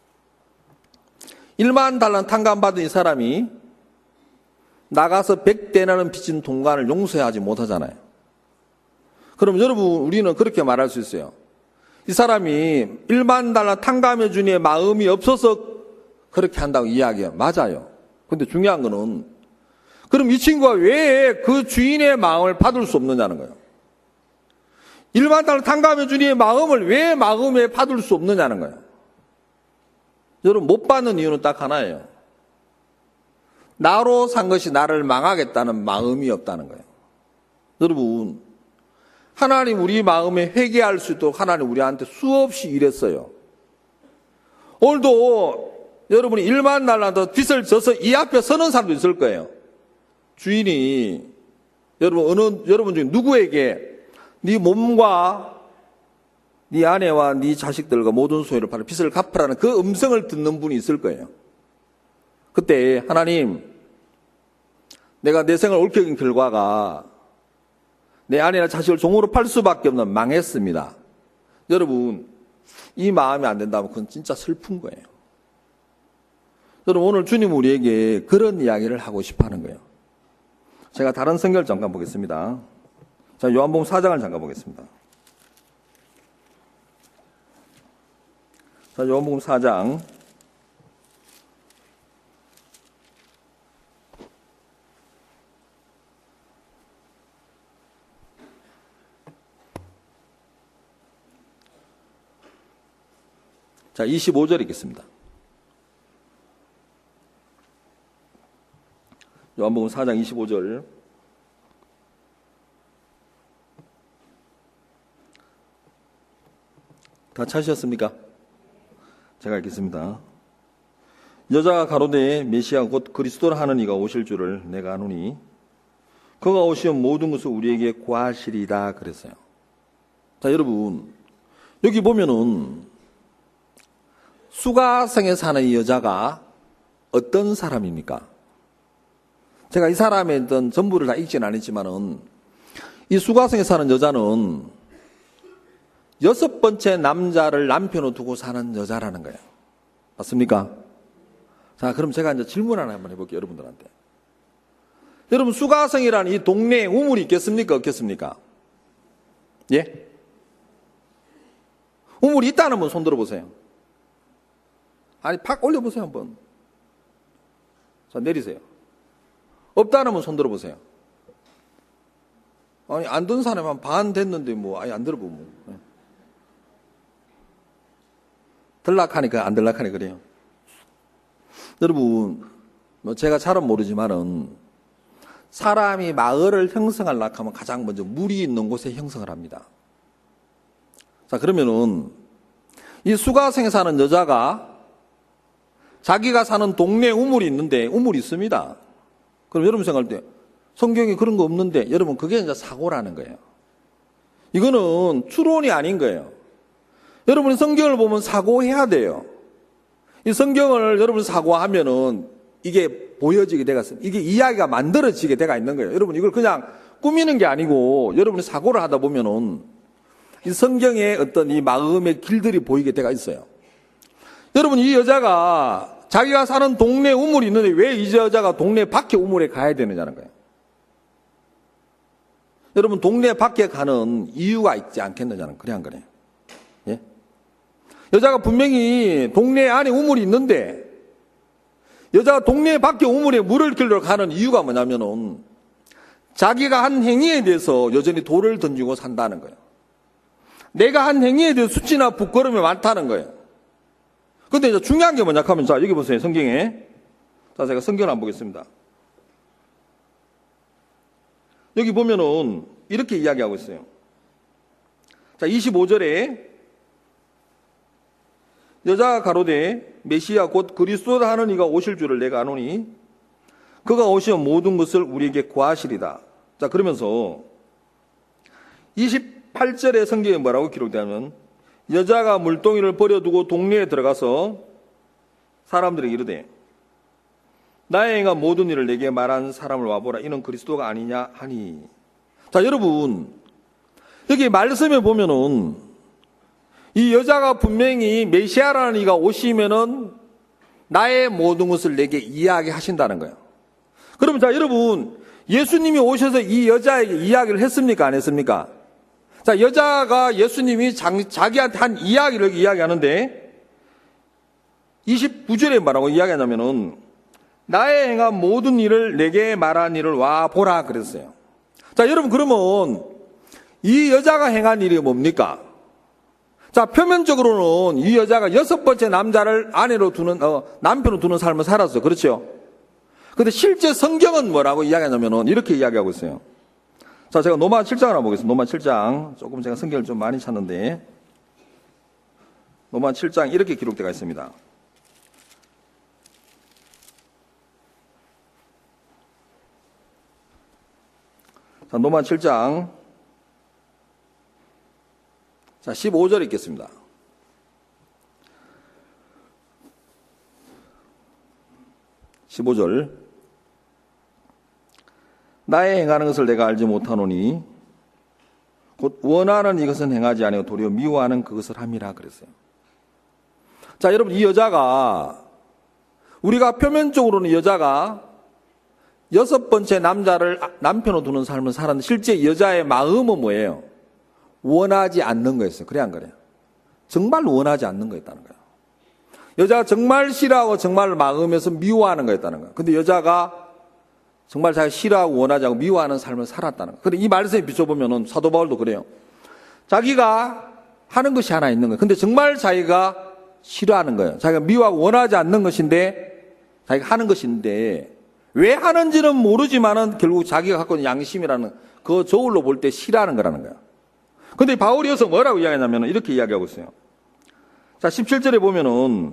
일만 달란트 탕감받은 이 사람이 나가서 백대나는 빚진 동관을 용서하지 못하잖아요. 그럼 여러분, 우리는 그렇게 말할 수 있어요. 이 사람이 일만 달란트 탕감해 준 이의 마음이 없어서 그렇게 한다고 이야기해요. 맞아요. 근데 중요한 거는 그럼 이 친구가 왜 그 주인의 마음을 받을 수 없느냐는 거예요. 일만 달란트 탕감해 준 이의 마음을 왜 마음에 받을 수 없느냐는 거예요. 여러분, 못 받는 이유는 딱 하나예요. 나로 산 것이 나를 망하겠다는 마음이 없다는 거예요. 여러분, 하나님 우리 마음에 회개할 수 있도록 하나님 우리한테 수없이 일했어요. 오늘도 여러분이 일만 달란트 빚을 져서 이 앞에 서는 사람도 있을 거예요. 주인이 여러분 어느 여러분 중에 누구에게 네 몸과 네 아내와 네 자식들과 모든 소유를 팔아 빚을 갚으라는 그 음성을 듣는 분이 있을 거예요. 그때 하나님, 내가 내 생을 옳게 여긴 결과가 내 아내나 자식을 종으로 팔 수밖에 없는 망했습니다. 여러분, 이 마음이 안 된다면 그건 진짜 슬픈 거예요. 여러분, 오늘 주님 우리에게 그런 이야기를 하고 싶어 하는 거예요. 제가 다른 성경을 잠깐 보겠습니다. 자, 요한복음 사 장을 잠깐 보겠습니다. 자, 요한복음 사 장. 자, 이십오 절 읽겠습니다. 요한복음 사 장 이십오 절. 다 찾으셨습니까? 제가 읽겠습니다. 여자가 가로되 메시아 곧 그리스도라 하는 이가 오실 줄을 내가 아노니 그가 오시면 모든 것을 우리에게 고하시리다 그랬어요. 자, 여러분, 여기 보면은 수가성에 사는 이 여자가 어떤 사람입니까? 제가 이 사람의 어떤 전부를 다 읽지는 않았지만은 이 수가성에 사는 여자는 여섯 번째 남자를 남편으로 두고 사는 여자라는 거예요. 맞습니까? 자, 그럼 제가 이제 질문 하나 한번 해볼게요, 여러분들한테. 여러분, 수가성이라는 이 동네에 우물이 있겠습니까? 없겠습니까? 예? 우물이 있다는 분 손 들어보세요. 아니, 팍 올려보세요, 한번. 자, 내리세요. 없다는 분 손 들어보세요. 아니, 안 든 사람은 반 됐는데 뭐, 아예 안 들어보면. 뭐. 들락하니까, 안 들락하니까 그래요. 여러분, 뭐 제가 잘은 모르지만은, 사람이 마을을 형성하려고 하면 가장 먼저 물이 있는 곳에 형성을 합니다. 자, 그러면은, 이 수가성에 사는 여자가 자기가 사는 동네에 우물이 있는데, 우물이 있습니다. 그럼 여러분 생각할 때, 성경에 그런 거 없는데, 여러분, 그게 이제 사고라는 거예요. 이거는 추론이 아닌 거예요. 여러분이 성경을 보면 사고해야 돼요. 이 성경을 여러분 사고하면은 이게 보여지게 돼가 있습니다. 이게 이야기가 만들어지게 돼가 있는 거예요. 여러분 이걸 그냥 꾸미는 게 아니고 여러분이 사고를 하다 보면은 이 성경의 어떤 이 마음의 길들이 보이게 돼가 있어요. 여러분 이 여자가 자기가 사는 동네 우물이 있는데 왜 이 여자가 동네 밖에 우물에 가야 되느냐는 거예요. 여러분 동네 밖에 가는 이유가 있지 않겠느냐는 그래 안 그래요? 예? 여자가 분명히 동네 안에 우물이 있는데 여자가 동네 밖에 우물에 물을 길러 가는 이유가 뭐냐면은 자기가 한 행위에 대해서 여전히 돌을 던지고 산다는 거예요. 내가 한 행위에 대해서 수치나 부끄러움이 많다는 거예요. 근데 이제 중요한 게 뭐냐 하면 자 여기 보세요. 성경에. 자 제가 성경을 안 보겠습니다. 여기 보면은 이렇게 이야기하고 있어요. 자 이십오 절에 여자가 가로되 메시아 곧 그리스도라 하는 이가 오실 줄을 내가 아노니 그가 오시면 모든 것을 우리에게 구하시리다. 자 그러면서 이십팔 절에 성경에 뭐라고 기록되냐면 여자가 물동이를 버려두고 동네에 들어가서 사람들에게 이르되 나의 행한 모든 일을 내게 말한 사람을 와보라. 이는 그리스도가 아니냐 하니. 자 여러분 여기 말씀에 보면은 이 여자가 분명히 메시아라는 이가 오시면은 나의 모든 것을 내게 이야기하신다는 거예요. 그러면 자 여러분 예수님이 오셔서 이 여자에게 이야기를 했습니까 안 했습니까? 자 여자가 예수님이 자기한테 한 이야기를 이야기하는데 이십구 절에 뭐라고 이야기하냐면은 나의 행한 모든 일을 내게 말한 일을 와 보라 그랬어요. 자 여러분 그러면 이 여자가 행한 일이 뭡니까? 자, 표면적으로는 이 여자가 여섯 번째 남자를 아내로 두는, 어, 남편으로 두는 삶을 살았어요. 그렇죠? 근데 실제 성경은 뭐라고 이야기하냐면은 이렇게 이야기하고 있어요. 자, 제가 로마 칠 장을 한번 보겠습니다. 로마 칠 장. 조금 제가 성경을 좀 많이 찾는데. 로마 칠 장 이렇게 기록되어 있습니다. 자, 로마 칠 장. 자, 십오 절 읽겠습니다. 십오 절. 나의 행하는 것을 내가 알지 못하노니 곧 원하는 이것은 행하지 아니하고 도리어 미워하는 그것을 함이라 그랬어요. 자, 여러분 이 여자가 우리가 표면적으로는 여자가 여섯 번째 남자를 남편으로 두는 삶을 살았는데 실제 여자의 마음은 뭐예요? 원하지 않는 거였어요. 그래 안 그래요? 정말 원하지 않는 거였다는 거예요. 여자가 정말 싫어하고 정말 마음에서 미워하는 거였다는 거예요. 근데 여자가 정말 자기가 싫어하고 원하지 않고 미워하는 삶을 살았다는 거예요. 근데 이 말씀에 비춰보면은 사도 바울도 그래요. 자기가 하는 것이 하나 있는 거예요. 근데 정말 자기가 싫어하는 거예요. 자기가 미워하고 원하지 않는 것인데 자기가 하는 것인데 왜 하는지는 모르지만은 결국 자기가 갖고 있는 양심이라는 그 저울로 볼 때 싫어하는 거라는 거예요. 근데 바울이 여기서 뭐라고 이야기하냐면 이렇게 이야기하고 있어요. 자, 십칠 절에 보면은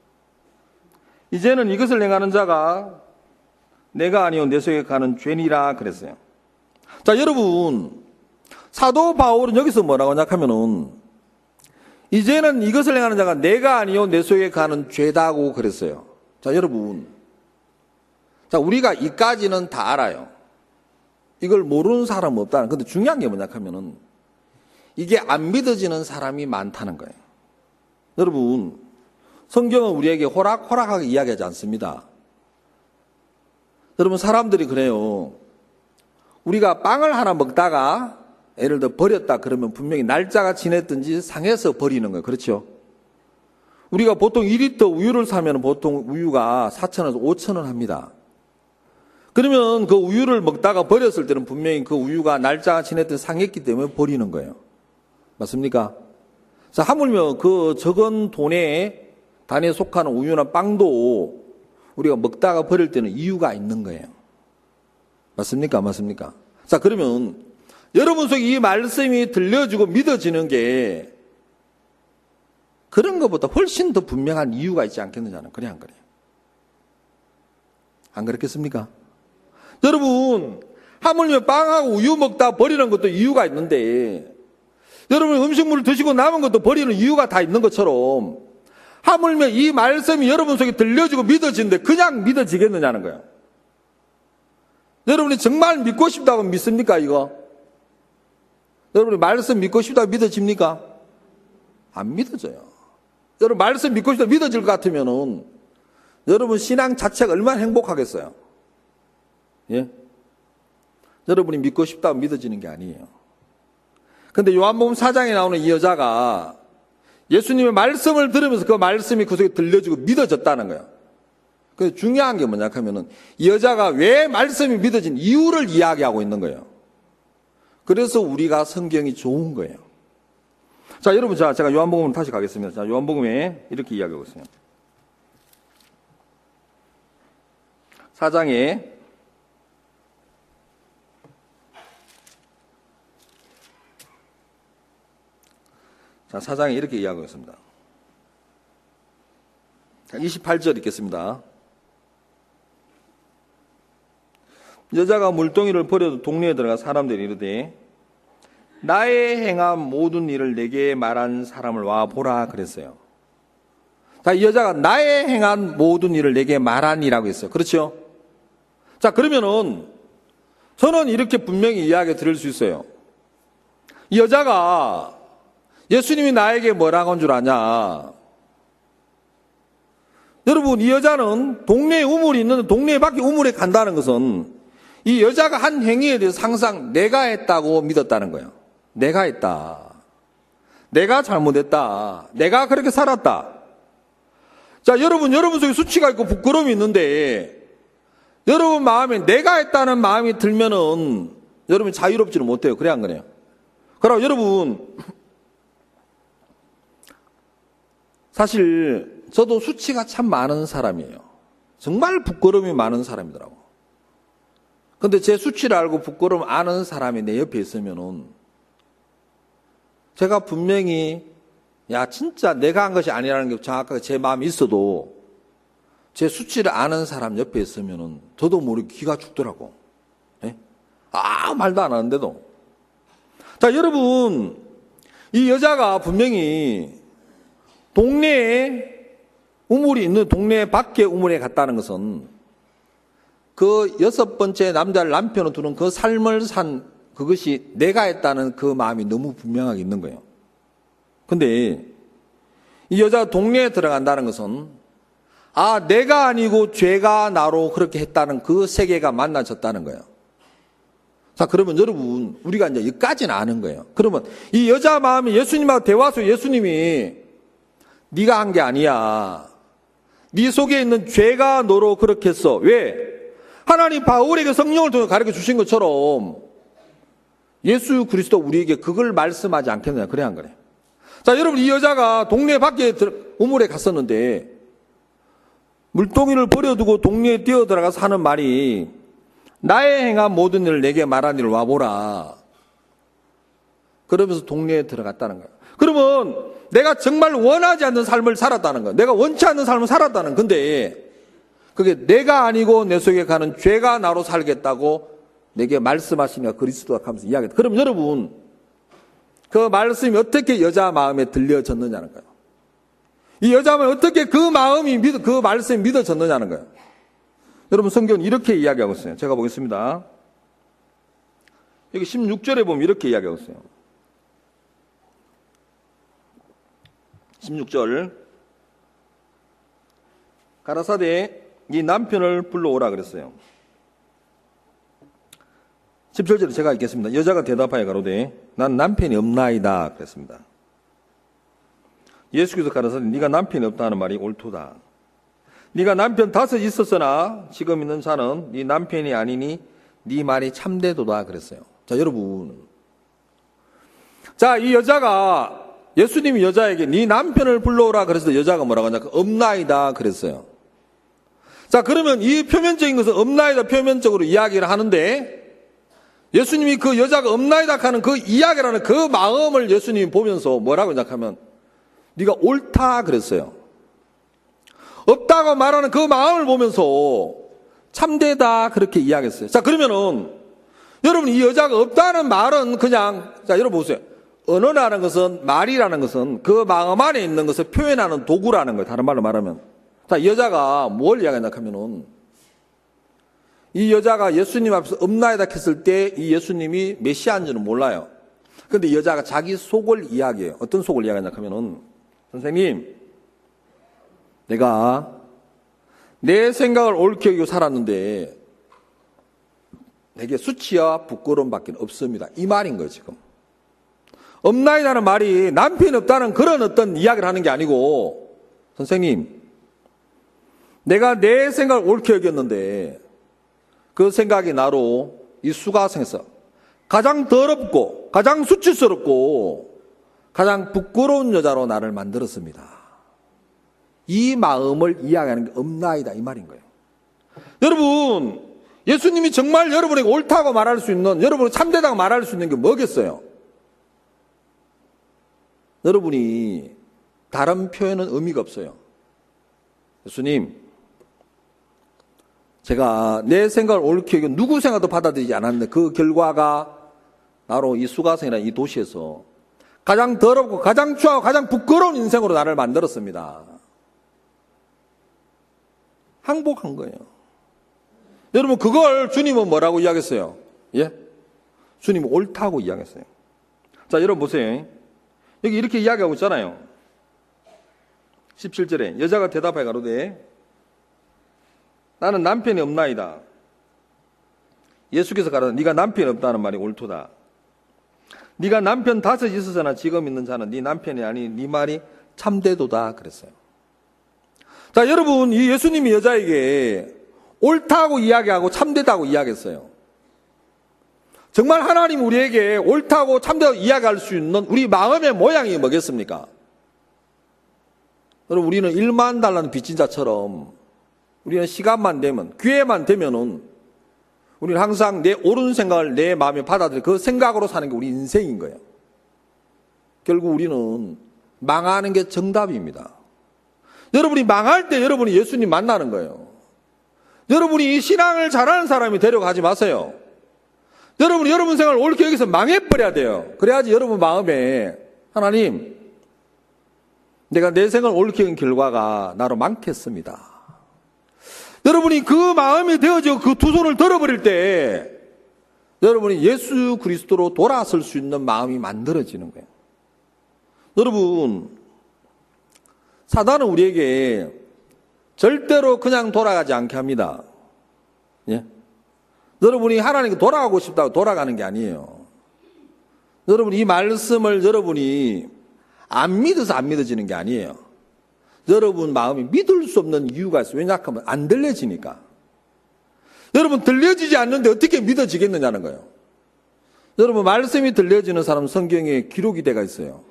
이제는 이것을 행하는 자가 내가 아니요 내 속에 가는 죄니라 그랬어요. 자, 여러분 사도 바울은 여기서 뭐라고 생각하면은 이제는 이것을 행하는 자가 내가 아니요 내 속에 가는 죄다고 그랬어요. 자, 여러분 자, 우리가 이까지는 다 알아요. 이걸 모르는 사람은 없다는. 근데 중요한 게 뭐냐 하면은 이게 안 믿어지는 사람이 많다는 거예요. 여러분, 성경은 우리에게 호락호락하게 이야기하지 않습니다. 여러분, 사람들이 그래요. 우리가 빵을 하나 먹다가 예를 들어 버렸다 그러면 분명히 날짜가 지났든지 상해서 버리는 거예요. 그렇죠? 우리가 보통 이 리터 우유를 사면 보통 우유가 사천 원에서 오천 원 합니다. 그러면 그 우유를 먹다가 버렸을 때는 분명히 그 우유가 날짜가 지났던 상했기 때문에 버리는 거예요. 맞습니까? 자, 하물며 그 적은 돈에 단에 속하는 우유나 빵도 우리가 먹다가 버릴 때는 이유가 있는 거예요. 맞습니까? 맞습니까? 자, 그러면 여러분 속에 이 말씀이 들려주고 믿어지는 게 그런 것보다 훨씬 더 분명한 이유가 있지 않겠느냐는, 그래 안 그래요? 안 그렇겠습니까? 여러분, 하물며 빵하고 우유 먹다 버리는 것도 이유가 있는데, 여러분 음식물을 드시고 남은 것도 버리는 이유가 다 있는 것처럼, 하물며 이 말씀이 여러분 속에 들려지고 믿어지는데 그냥 믿어지겠느냐는 거예요. 여러분이 정말 믿고 싶다고 믿습니까, 이거? 여러분이 말씀 믿고 싶다고 믿어집니까? 안 믿어져요. 여러분 말씀 믿고 싶다고 믿어질 것 같으면은 여러분 신앙 자체가 얼마나 행복하겠어요. 예? 여러분이 믿고 싶다고 믿어지는 게 아니에요. 근데 요한복음 사 장에 나오는 이 여자가 예수님의 말씀을 들으면서 그 말씀이 그 속에 들려지고 믿어졌다는 거예요. 그래서 중요한 게 뭐냐 하면은 이 여자가 왜 말씀이 믿어진 이유를 이야기하고 있는 거예요. 그래서 우리가 성경이 좋은 거예요. 자, 여러분, 자, 제가 요한복음 다시 가겠습니다. 자, 요한복음에 이렇게 이야기하고 있어요. 사 장에 자, 사 장에 이렇게 이야기하고 있습니다. 자, 이십팔 절 읽겠습니다. 여자가 물동이를 버려도 동네에 들어가 사람들이 이르되 나의 행한 모든 일을 내게 말한 사람을 와 보라 그랬어요. 자, 이 여자가 나의 행한 모든 일을 내게 말하니라고 했어요. 그렇죠? 자, 그러면은 저는 이렇게 분명히 이야기 드릴 수 있어요. 이 여자가 예수님이 나에게 뭐라고 한 줄 아냐? 여러분, 이 여자는 동네에 우물이 있는데 동네 밖에 우물에 간다는 것은 이 여자가 한 행위에 대해서 항상 내가 했다고 믿었다는 거예요. 내가 했다. 내가 잘못했다. 내가 그렇게 살았다. 자, 여러분, 여러분 속에 수치가 있고 부끄러움이 있는데 여러분 마음에 내가 했다는 마음이 들면은 여러분이 자유롭지는 못해요. 그래 안 그래요? 그럼 여러분, 사실 저도 수치가 참 많은 사람이에요. 정말 부끄러움이 많은 사람이더라고. 근데 제 수치를 알고 부끄러움 아는 사람이 내 옆에 있으면은 제가 분명히 야 진짜 내가 한 것이 아니라는 게 정확하게 제 마음이 있어도 제 수치를 아는 사람 옆에 있으면은 저도 모르게 기가 죽더라고. 예? 아 말도 안 하는데도. 자, 여러분, 이 여자가 분명히 동네에 우물이 있는 동네 밖에 우물에 갔다는 것은 그 여섯 번째 남자를 남편으로 두는 그 삶을 산 그것이 내가 했다는 그 마음이 너무 분명하게 있는 거예요. 근데 이 여자가 동네에 들어간다는 것은 아, 내가 아니고 죄가 나로 그렇게 했다는 그 세계가 만나졌다는 거예요. 자, 그러면 여러분, 우리가 이제 여기까지는 아는 거예요. 그러면 이 여자 마음이 예수님하고 대화 속 예수님이 네가 한 게 아니야. 네 속에 있는 죄가 너로 그렇게 했어. 왜? 하나님 바울에게 성령을 통해 가르쳐 주신 것처럼 예수 그리스도 우리에게 그걸 말씀하지 않겠느냐. 그래 안 그래? 자, 여러분, 이 여자가 동네 밖에 우물에 갔었는데 물동이를 버려두고 동네에 뛰어들어가서 하는 말이 나의 행한 모든 일을 내게 말한 일을 와보라. 그러면서 동네에 들어갔다는 거예요. 그러면 내가 정말 원하지 않는 삶을 살았다는 거예요. 내가 원치 않는 삶을 살았다는 건데 그게 내가 아니고 내 속에 가는 죄가 나로 살겠다고 내게 말씀하시니까 그리스도가 하면서 이야기했다. 그럼 여러분, 그 말씀이 어떻게 여자 마음에 들려졌느냐는 거예요. 이 여자 마음에 어떻게 그 마음이 믿어, 그 말씀이 믿어졌느냐는 거예요. 여러분, 성경은 이렇게 이야기하고 있어요. 제가 보겠습니다. 여기 십육 절에 보면 이렇게 이야기하고 있어요. 십육 절. 가라사대 네 남편을 불러오라 그랬어요. 십칠 절에 제가 읽겠습니다. 여자가 대답하여 가로되 난 남편이 없나이다 그랬습니다. 예수께서 가라사대 네가 남편이 없다 하는 말이 옳도다. 네가 남편 다섯 있었으나 지금 있는 자는 네 남편이 아니니 네 말이 참되도다 그랬어요. 자, 여러분. 자, 이 여자가 예수님이 여자에게 네 남편을 불러오라 그래서 여자가 뭐라고 하냐? 없나이다 그랬어요. 자, 그러면 이 표면적인 것은 없나이다 표면적으로 이야기를 하는데 예수님이 그 여자가 없나이다 하는 그 이야기라는 그 마음을 예수님이 보면서 뭐라고 생각하면 네가 옳다 그랬어요. 없다고 말하는 그 마음을 보면서 참되다 그렇게 이야기했어요. 자, 그러면은 여러분 이 여자가 없다는 말은 그냥 자, 여러분 보세요. 언어라는 것은 말이라는 것은 그 마음 안에 있는 것을 표현하는 도구라는 거예요. 다른 말로 말하면. 자, 이 여자가 뭘 이야기했나 하면은 이 여자가 예수님 앞에서 없나이다 했을 때 이 예수님이 메시아인지는 몰라요. 그런데 이 여자가 자기 속을 이야기해요. 어떤 속을 이야기했나 하면은 선생님, 내가 내 생각을 옳게 여기고 살았는데 내게 수치와 부끄러움밖에 없습니다. 이 말인 거예요, 지금. 없나이다는 말이 남편이 없다는 그런 어떤 이야기를 하는 게 아니고 선생님, 내가 내 생각을 옳게 여겼는데 그 생각이 나로 이 수가성에서 가장 더럽고 가장 수치스럽고 가장 부끄러운 여자로 나를 만들었습니다. 이 마음을 이야기하는 게 없나이다 이 말인 거예요. 여러분, 예수님이 정말 여러분에게 옳다고 말할 수 있는, 여러분이 참되다고 말할 수 있는 게 뭐겠어요? 여러분이 다른 표현은 의미가 없어요. 예수님, 제가 내 생각을 옳게 여겨 누구 생각도 받아들이지 않았는데 그 결과가 나로 이 수가성이라는 이 도시에서 가장 더럽고 가장 추하고 가장 부끄러운 인생으로 나를 만들었습니다. 항복한 거예요. 여러분, 그걸 주님은 뭐라고 이야기했어요? 예? 주님은 옳다고 이야기했어요. 자, 여러분 보세요. 여기 이렇게 이야기하고 있잖아요. 십칠 절에 여자가 대답하여 가로되 나는 남편이 없나이다. 예수께서 가로되 네가 남편이 없다는 말이 옳도다. 네가 남편 다섯 있었으나 지금 있는 자는 네 남편이 아니 네 말이 참되도다 그랬어요. 자, 여러분, 이 예수님이 여자에게 옳다고 이야기하고 참되다고 이야기했어요. 정말 하나님 우리에게 옳다고 참되다고 이야기할 수 있는 우리 마음의 모양이 뭐겠습니까? 여러분, 우리는 일만 달라는 빚진 자처럼 우리는 시간만 되면, 기회만 되면은 우리는 항상 내 옳은 생각을 내 마음에 받아들여 그 생각으로 사는 게 우리 인생인 거예요. 결국 우리는 망하는 게 정답입니다. 여러분이 망할 때 여러분이 예수님 만나는 거예요. 여러분이 이 신앙을 잘하는 사람이 되려고 하지 마세요. 여러분이 여러분 생활을 옳게 여기서 망해버려야 돼요. 그래야지 여러분 마음에 하나님, 내가 내 생활을 옳게 여긴 결과가 나로 많겠습니다. 여러분이 그 마음이 되어지고 그 두 손을 들어버릴 때 여러분이 예수 그리스도로 돌아설 수 있는 마음이 만들어지는 거예요. 여러분, 사단은 우리에게 절대로 그냥 돌아가지 않게 합니다. 예? 여러분이 하나님께 돌아가고 싶다고 돌아가는 게 아니에요. 여러분, 이 말씀을 여러분이 안 믿어서 안 믿어지는 게 아니에요. 여러분 마음이 믿을 수 없는 이유가 있어요. 왜냐하면 안 들려지니까. 여러분, 들려지지 않는데 어떻게 믿어지겠느냐는 거예요. 여러분, 말씀이 들려지는 사람 성경에 기록이 되어 있어요.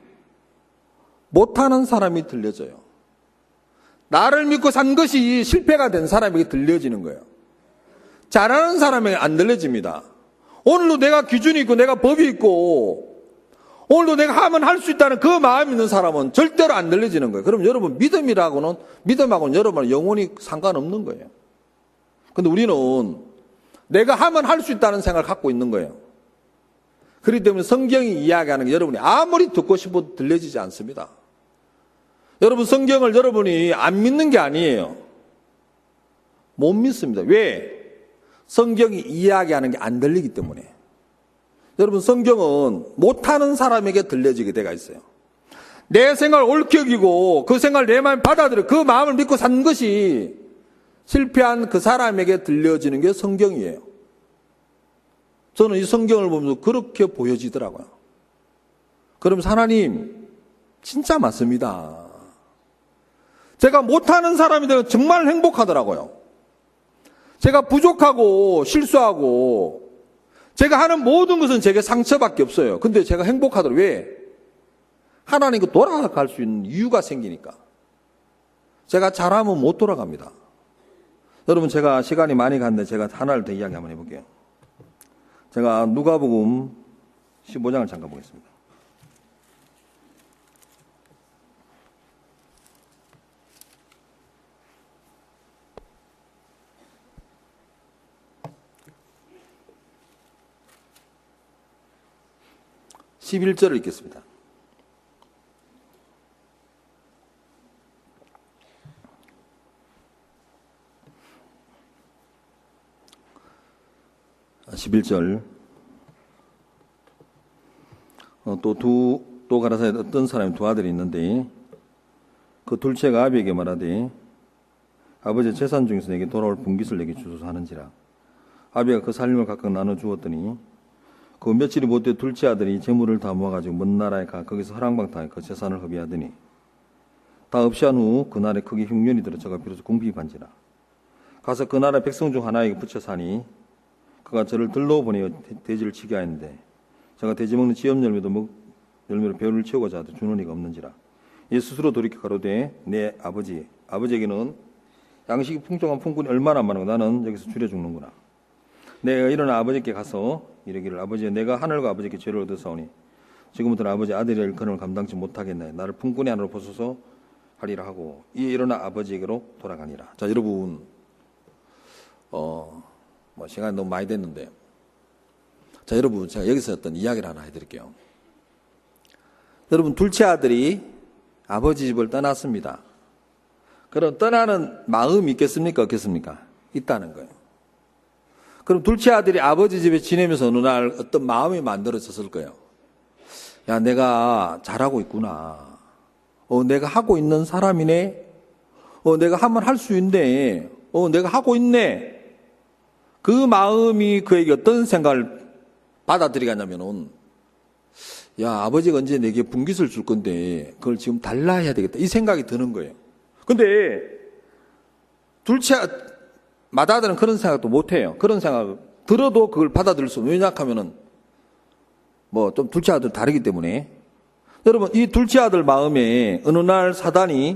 못하는 사람이 들려져요. 나를 믿고 산 것이 실패가 된 사람에게 들려지는 거예요. 잘하는 사람에게 안 들려집니다. 오늘도 내가 기준이 있고 내가 법이 있고 오늘도 내가 하면 할 수 있다는 그 마음이 있는 사람은 절대로 안 들려지는 거예요. 그럼 여러분, 믿음이라고는, 믿음하고는 여러분은 영원히 상관없는 거예요. 근데 우리는 내가 하면 할 수 있다는 생각을 갖고 있는 거예요. 그렇기 때문에 성경이 이야기하는 게 여러분이 아무리 듣고 싶어도 들려지지 않습니다. 여러분, 성경을 여러분이 안 믿는 게 아니에요. 못 믿습니다. 왜? 성경이 이야기하는 게 안 들리기 때문에. 여러분, 성경은 못하는 사람에게 들려지게 되어 있어요. 내 생각을 옳게 여기고 그 생각을 내 마음에 받아들여 그 마음을 믿고 산 것이 실패한 그 사람에게 들려지는 게 성경이에요. 저는 이 성경을 보면서 그렇게 보여지더라고요. 그러면서 하나님, 진짜 맞습니다. 제가 못하는 사람이 되면 정말 행복하더라고요. 제가 부족하고 실수하고 제가 하는 모든 것은 제게 상처밖에 없어요. 근데 제가 행복하더라고요. 왜? 하나님께 돌아갈 수 있는 이유가 생기니까. 제가 잘하면 못 돌아갑니다. 여러분, 제가 시간이 많이 갔는데 제가 하나를 더 이야기 한번 해볼게요. 제가 누가복음 십오 장을 잠깐 보겠습니다. 십일 절을 읽겠습니다. 십일 절. 어, 또 두, 또 가라사에 어떤 사람이 두 아들이 있는데, 그 둘째가 아비에게 말하되, 아버지 재산 중에서 내게 돌아올 분깃을 내게 주소서 하는지라. 아비가 그 살림을 각각 나눠 주었더니, 그 며칠이 못돼 둘째 아들이 재물을 다 모아가지고 먼 나라에 가 거기서 허랑방탕에 그 재산을 허비하더니, 다 없이한 후 그날에 크게 흉년이 들어 저가 비로소 궁핍이 반지라. 가서 그 나라 백성 중 하나에게 붙여 사니, 그가 저를 들러 보내어 돼지를 치게 하였는데, 제가 돼지 먹는 지엽 열매도 먹, 열매로 배를 채우고자 하도 주는 이가 없는지라. 이 스스로 돌이켜 가로되, 내 아버지, 아버지에게는 양식이 풍족한 품꾼이 얼마나 많은가. 나는 여기서 줄여 죽는구나. 내가 일어나 아버지께 가서 이르기를, 아버지, 내가 하늘과 아버지께 죄를 얻어사오니 지금부터는 아버지 아들의 일컬음을 감당치 못하겠네. 나를 품꾼의 안으로 벗어서 하리라 하고, 이에 일어나 아버지에게로 돌아가니라. 자, 여러분, 어, 뭐 시간이 너무 많이 됐는데, 자, 여러분, 제가 여기서 어떤 이야기를 하나 해드릴게요. 여러분, 둘째 아들이 아버지 집을 떠났습니다. 그럼 떠나는 마음이 있겠습니까? 없겠습니까? 있다는 거예요. 그럼 둘째 아들이 아버지 집에 지내면서 어느 날 어떤 마음이 만들어졌을 거예요. 야, 내가 잘하고 있구나. 어, 내가 하고 있는 사람이네. 어, 내가 하면 할 수 있네. 어, 내가 하고 있네. 그 마음이 그에게 어떤 생각을 받아들이게 하냐면은, 야, 아버지가 언제 내게 분깃을 줄 건데 그걸 지금 달라 해야 되겠다. 이 생각이 드는 거예요. 근데 둘째 맏아들은 그런 생각도 못 해요. 그런 생각 들어도 그걸 받아들일 수 없어요. 왜냐하면은 뭐 좀 둘째 아들 다르기 때문에. 여러분, 이 둘째 아들 마음에 어느 날 사단이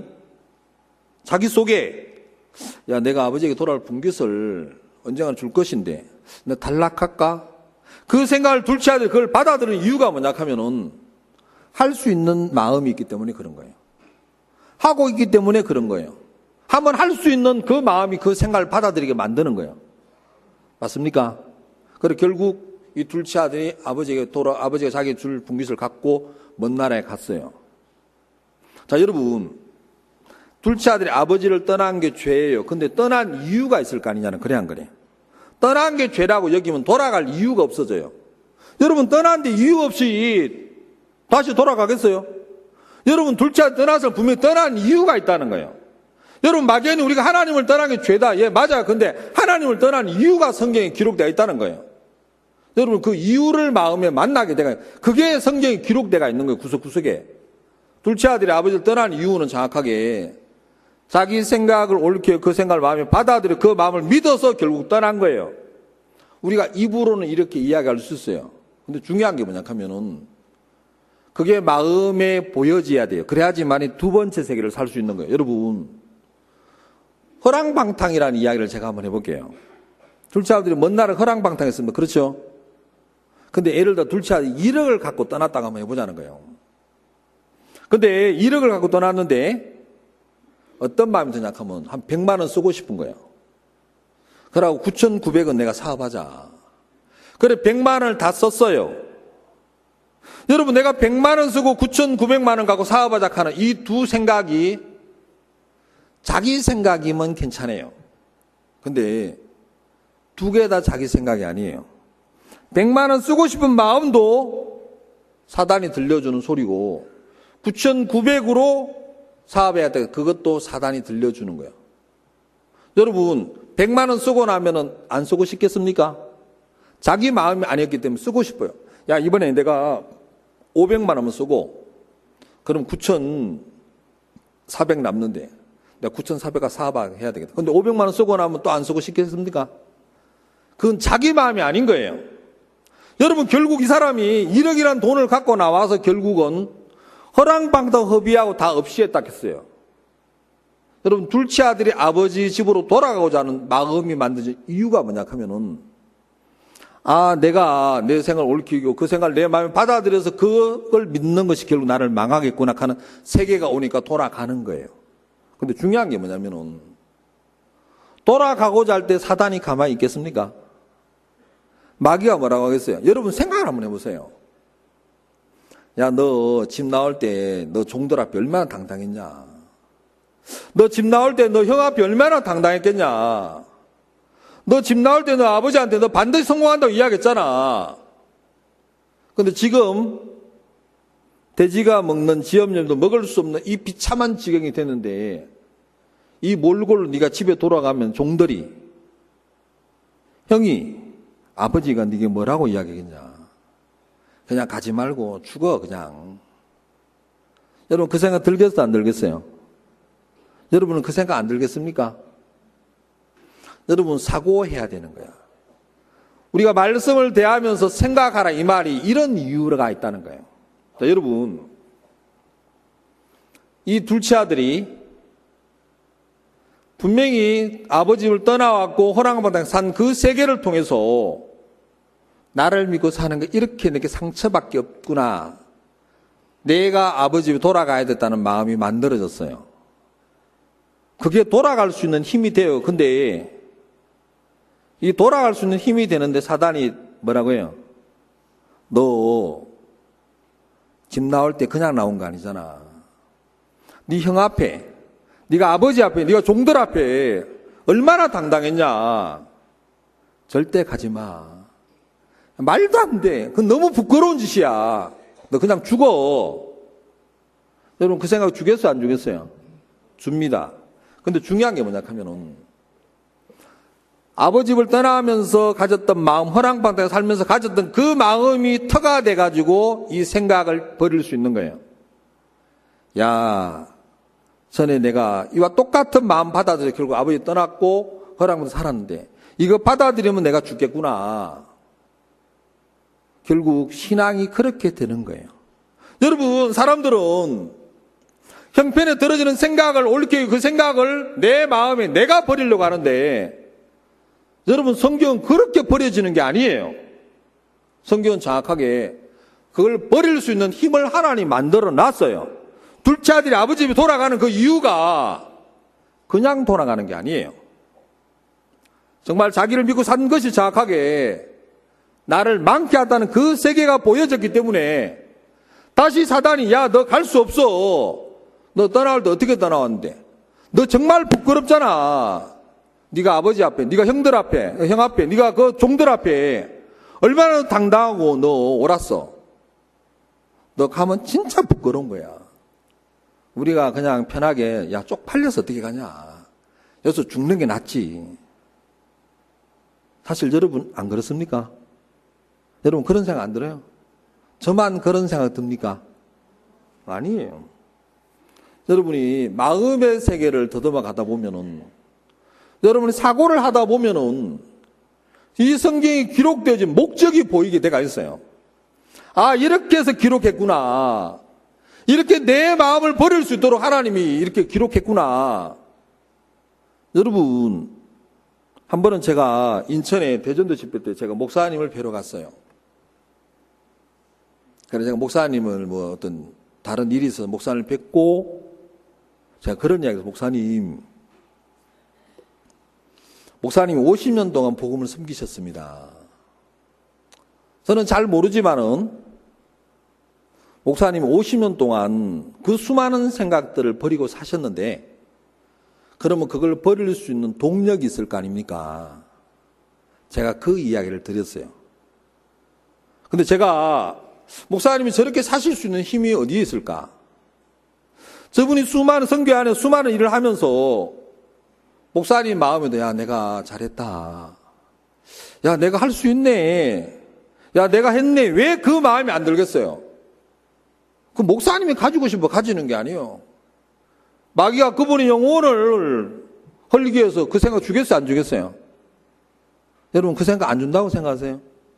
자기 속에, 야, 내가 아버지에게 돌아올 분깃을 언젠가 줄 것인데 나 탈락할까? 그 생각을 둘째 아들이 그걸 받아들이는 이유가 뭐냐 하면은 할 수 있는 마음이 있기 때문에 그런 거예요. 하고 있기 때문에 그런 거예요. 하면 할 수 있는 그 마음이 그 생각을 받아들이게 만드는 거예요. 맞습니까? 그래서 결국 이 둘째 아들이 아버지에게 돌아, 아버지가 자기 줄 분깃을 갖고 먼 나라에 갔어요. 자, 여러분, 둘째 아들이 아버지를 떠난 게 죄예요. 근데 떠난 이유가 있을 거 아니냐는, 그래 안 그래? 떠난 게 죄라고 여기면 돌아갈 이유가 없어져요. 여러분, 떠난 데 이유 없이 다시 돌아가겠어요? 여러분, 둘째 아들 떠나서 분명히 떠난 이유가 있다는 거예요. 여러분, 막연히 우리가 하나님을 떠난 게 죄다. 예, 맞아요. 근데 하나님을 떠난 이유가 성경에 기록되어 있다는 거예요. 여러분, 그 이유를 마음에 만나게 돼가, 그게 성경에 기록되어 있는 거예요. 구석구석에. 둘째 아들이 아버지를 떠난 이유는 정확하게 자기 생각을 옳게 그 생각을 마음에 받아들여 그 마음을 믿어서 결국 떠난 거예요. 우리가 입으로는 이렇게 이야기할 수 있어요. 근데 중요한 게 뭐냐 하면은 그게 마음에 보여져야 돼요. 그래야지만이 두 번째 세계를 살 수 있는 거예요. 여러분, 허랑방탕이라는 이야기를 제가 한번 해볼게요. 둘째 아들이 먼 나라 허랑방탕했습니다. 그렇죠? 근데 예를 들어 둘째 아들이 일억을 갖고 떠났다고 한번 해보자는 거예요. 근데 일억을 갖고 떠났는데 어떤 마음이 드냐 하면 한 백만 원 쓰고 싶은 거예요. 그러고 구천구백 원 내가 사업하자. 그래, 백만 원을 다 썼어요. 여러분, 내가 백만 원 쓰고 구천구백만 원 갖고 사업하자 하는 이 두 생각이 자기 생각이면 괜찮아요. 근데 두 개 다 자기 생각이 아니에요. 백만 원 쓰고 싶은 마음도 사단이 들려주는 소리고, 구천구백으로 사업해야 돼. 그것도 사단이 들려주는 거예요. 여러분, 백만 원 쓰고 나면은 안 쓰고 싶겠습니까? 자기 마음이 아니었기 때문에 쓰고 싶어요. 야, 이번에 내가 오백만 원만 쓰고, 그럼 구천사백 남는데, 내가 구천사백가 사박 해야 되겠다. 근데 오백만 원 쓰고 나면 또 안 쓰고 싶겠습니까? 그건 자기 마음이 아닌 거예요. 여러분, 결국 이 사람이 일억이란 돈을 갖고 나와서 결국은 허랑방탕 허비하고 다 없이 했다 했어요. 여러분, 둘째 아들이 아버지 집으로 돌아가고자 하는 마음이 만드는 이유가 뭐냐 하면은, 아, 내가 내 생활을 옳히고 그 생활을 내 마음에 받아들여서 그걸 믿는 것이 결국 나를 망하겠구나 하는 세계가 오니까 돌아가는 거예요. 근데 중요한 게 뭐냐면은, 돌아가고자 할 때 사단이 가만히 있겠습니까? 마귀가 뭐라고 하겠어요? 여러분 생각을 한번 해보세요. 야, 너 집 나올 때 너 종들 앞에 얼마나 당당했냐? 너 집 나올 때 너 형 앞에 얼마나 당당했겠냐? 너 집 나올 때 너 아버지한테 너 반드시 성공한다고 이야기했잖아. 근데 지금 돼지가 먹는 지엄염도 먹을 수 없는 이 비참한 지경이 됐는데 이 몰골로 네가 집에 돌아가면 종들이 형이 아버지가 네게 뭐라고 이야기했냐? 그냥 가지 말고 죽어 그냥. 여러분 그 생각 들겠어요? 안 들겠어요? 여러분은 그 생각 안 들겠습니까? 여러분 사고해야 되는 거야. 우리가 말씀을 대하면서 생각하라 이 말이 이런 이유가 있다는 거예요. 자, 여러분 이 둘째 아들이 분명히 아버지 집을 떠나왔고 허랑방탕 산 그 세계를 통해서 나를 믿고 사는 게 이렇게 내게 상처밖에 없구나. 내가 아버지 집에 돌아가야 됐다는 마음이 만들어졌어요. 그게 돌아갈 수 있는 힘이 돼요. 근데 이 돌아갈 수 있는 힘이 되는데 사단이 뭐라고 해요? 너 집 나올 때 그냥 나온 거 아니잖아. 네 형 앞에, 네가 아버지 앞에, 네가 종들 앞에 얼마나 당당했냐. 절대 가지 마. 말도 안 돼. 그건 너무 부끄러운 짓이야. 너 그냥 죽어. 여러분 그 생각 주겠어요? 안 주겠어요? 줍니다. 근데 중요한 게 뭐냐 하면은 아버지 집을 떠나면서 가졌던 마음, 허랑방탕에 살면서 가졌던 그 마음이 터가 돼가지고 이 생각을 버릴 수 있는 거예요. 야, 전에 내가 이와 똑같은 마음 받아들여 결국 아버지 떠났고 허랑방탕에 살았는데 이거 받아들이면 내가 죽겠구나. 결국 신앙이 그렇게 되는 거예요. 여러분 사람들은 형편에 떨어지는 생각을 옳게 그 생각을 내 마음에 내가 버리려고 하는데 여러분 성경은 그렇게 버려지는 게 아니에요. 성경은 정확하게 그걸 버릴 수 있는 힘을 하나님 만들어 놨어요. 둘째 아들이 아버지 집에 돌아가는 그 이유가 그냥 돌아가는 게 아니에요. 정말 자기를 믿고 산 것이 정확하게 나를 망케 한다는 그 세계가 보여졌기 때문에 다시 사단이 야, 너 갈 수 없어. 너 떠나올 때 어떻게 떠나왔는데? 너 정말 부끄럽잖아. 네가 아버지 앞에, 네가 형들 앞에, 형 앞에, 네가 그 종들 앞에 얼마나 당당하고 너 옳았어. 너 가면 진짜 부끄러운 거야. 우리가 그냥 편하게 야, 쪽팔려서 어떻게 가냐. 여기서 죽는 게 낫지. 사실 여러분 안 그렇습니까? 여러분 그런 생각 안 들어요? 저만 그런 생각 듭니까? 아니에요. 여러분이 마음의 세계를 더듬어 가다 보면은 여러분이 사고를 하다 보면은 이 성경이 기록되어진 목적이 보이게 돼가 있어요. 아, 이렇게 해서 기록했구나. 이렇게 내 마음을 버릴 수 있도록 하나님이 이렇게 기록했구나. 여러분, 한 번은 제가 인천에 대전도 집회 때 제가 목사님을 뵈러 갔어요. 그래서 제가 목사님을 뭐 어떤 다른 일이 있어서 목사님을 뵙고 제가 그런 이야기를 해서 목사님, 목사님이 오십 년 동안 복음을 섬기셨습니다. 저는 잘 모르지만은 목사님이 오십 년 동안 그 수많은 생각들을 버리고 사셨는데 그러면 그걸 버릴 수 있는 동력이 있을 거 아닙니까? 제가 그 이야기를 드렸어요. 근데 제가 목사님이 저렇게 사실 수 있는 힘이 어디에 있을까? 저분이 수많은 선교 안에 수많은 일을 하면서 목사님 마음에도 야, 내가 잘했다. 야, 내가 할 수 있네. 야, 내가 했네. 왜 그 마음이 안 들겠어요? 그 목사님이 가지고 싶어 가지는 게 아니에요. 마귀가 그분의 영혼을 헐기 위해서 그 생각 주겠어요, 안 주겠어요? 여러분 그 생각 안 준다고 생각하세요?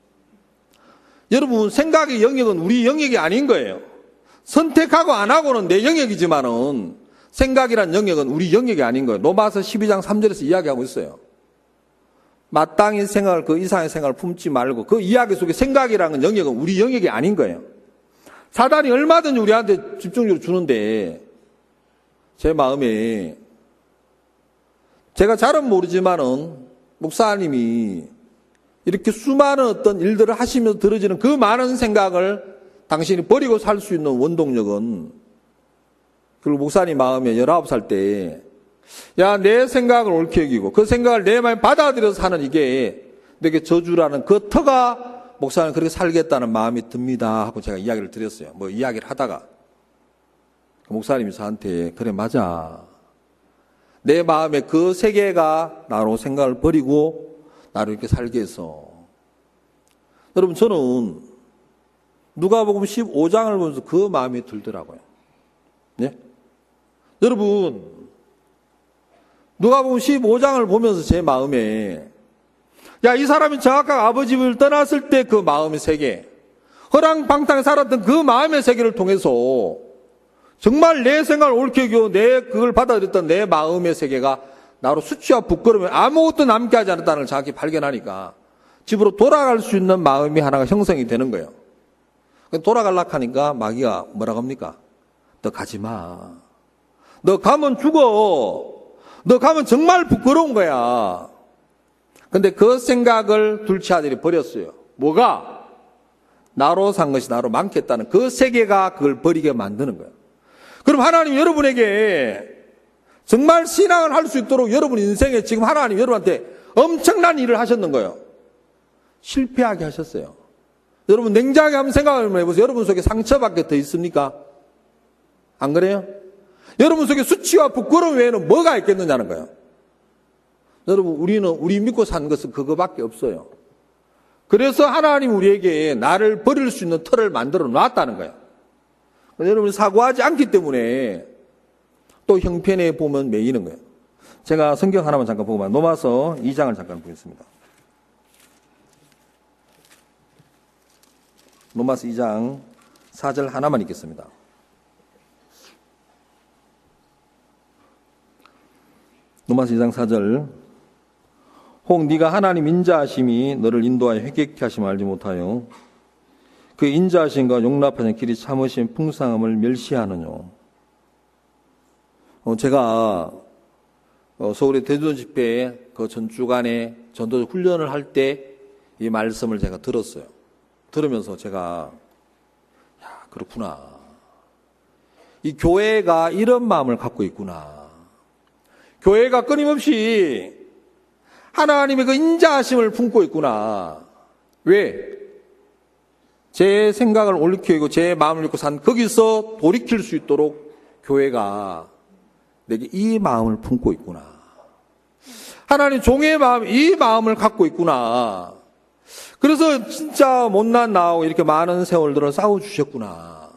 여러분 생각의 영역은 우리 영역이 아닌 거예요. 선택하고 안 하고는 내 영역이지만은 생각이란 영역은 우리 영역이 아닌 거예요. 로마서 십이 장 삼 절에서 이야기하고 있어요. 마땅히 생각을, 그 이상의 생각을 품지 말고, 그 이야기 속에 생각이라는 영역은 우리 영역이 아닌 거예요. 사단이 얼마든지 우리한테 집중적으로 주는데, 제 마음에, 제가 잘은 모르지만은, 목사님이 이렇게 수많은 어떤 일들을 하시면서 들어지는 그 많은 생각을 당신이 버리고 살 수 있는 원동력은, 그리고 목사님 마음에 열아홉 살 때, 야, 내 생각을 옳게 여기고 그 생각을 내 마음에 받아들여서 사는 이게 내게 저주라는 그 터가 목사님 그렇게 살겠다는 마음이 듭니다 하고 제가 이야기를 드렸어요. 뭐 이야기를 하다가 목사님이 저한테 그래 맞아. 내 마음에 그 세계가 나로 생각을 버리고 나로 이렇게 살게 해서. 여러분 저는 누가복음 십오 장을 보면서 그 마음이 들더라고요. 네? 여러분 누가복음 십오 장을 보면서 제 마음에 야, 이 사람이 정확하게 아버지 집을 떠났을 때 그 마음의 세계, 허랑방탕 살았던 그 마음의 세계를 통해서 정말 내 생각을 옳게 여기고 내 그걸 받아들였던 내 마음의 세계가 나로 수치와 부끄러움에 아무것도 남게 하지 않았다는 걸 정확히 발견하니까 집으로 돌아갈 수 있는 마음이 하나가 형성이 되는 거예요. 돌아가려고 하니까 마귀가 뭐라고 합니까? 너 가지 마. 너 가면 죽어. 너 가면 정말 부끄러운 거야. 근데 그 생각을 둘째 아들이 버렸어요. 뭐가? 나로 산 것이 나로 많겠다는 그 세계가 그걸 버리게 만드는 거예요. 그럼 하나님 여러분에게 정말 신앙을 할 수 있도록 여러분 인생에 지금 하나님 여러분한테 엄청난 일을 하셨는 거예요. 실패하게 하셨어요. 여러분 냉정하게 한번 생각을 해보세요. 여러분 속에 상처밖에 더 있습니까? 안 그래요? 여러분 속에 수치와 부끄러움 외에는 뭐가 있겠느냐는 거예요. 여러분 우리는 우리 믿고 산 것은 그거밖에 없어요. 그래서 하나님 우리에게 나를 버릴 수 있는 틀을 만들어 놨다는 거예요. 여러분이 사고하지 않기 때문에 또 형편에 보면 매이는 거예요. 제가 성경 하나만 잠깐 보고만 로마서 이 장을 잠깐 보겠습니다. 로마서 이 장 사 절 하나만 읽겠습니다. 로마서 이 장 사 절 혹 네가 하나님 인자하심이 너를 인도하여 회개케 하심을 알지 못하여 그 인자하심과 용납하신 길이 참으신 풍성함을 멸시하느냐. 어, 제가 어, 서울의 대전 집회에 그 전주간에 전도 훈련을 할 때 이 말씀을 제가 들었어요. 들으면서 제가 야 그렇구나. 이 교회가 이런 마음을 갖고 있구나. 교회가 끊임없이 하나님의 그 인자하심을 품고 있구나. 왜? 제 생각을 옳게 여기고 제 마음을 읽고 산 거기서 돌이킬 수 있도록 교회가 내게 이 마음을 품고 있구나. 하나님 종의 마음, 이 마음을 갖고 있구나. 그래서 진짜 못난 나하고 이렇게 많은 세월들을 싸워주셨구나.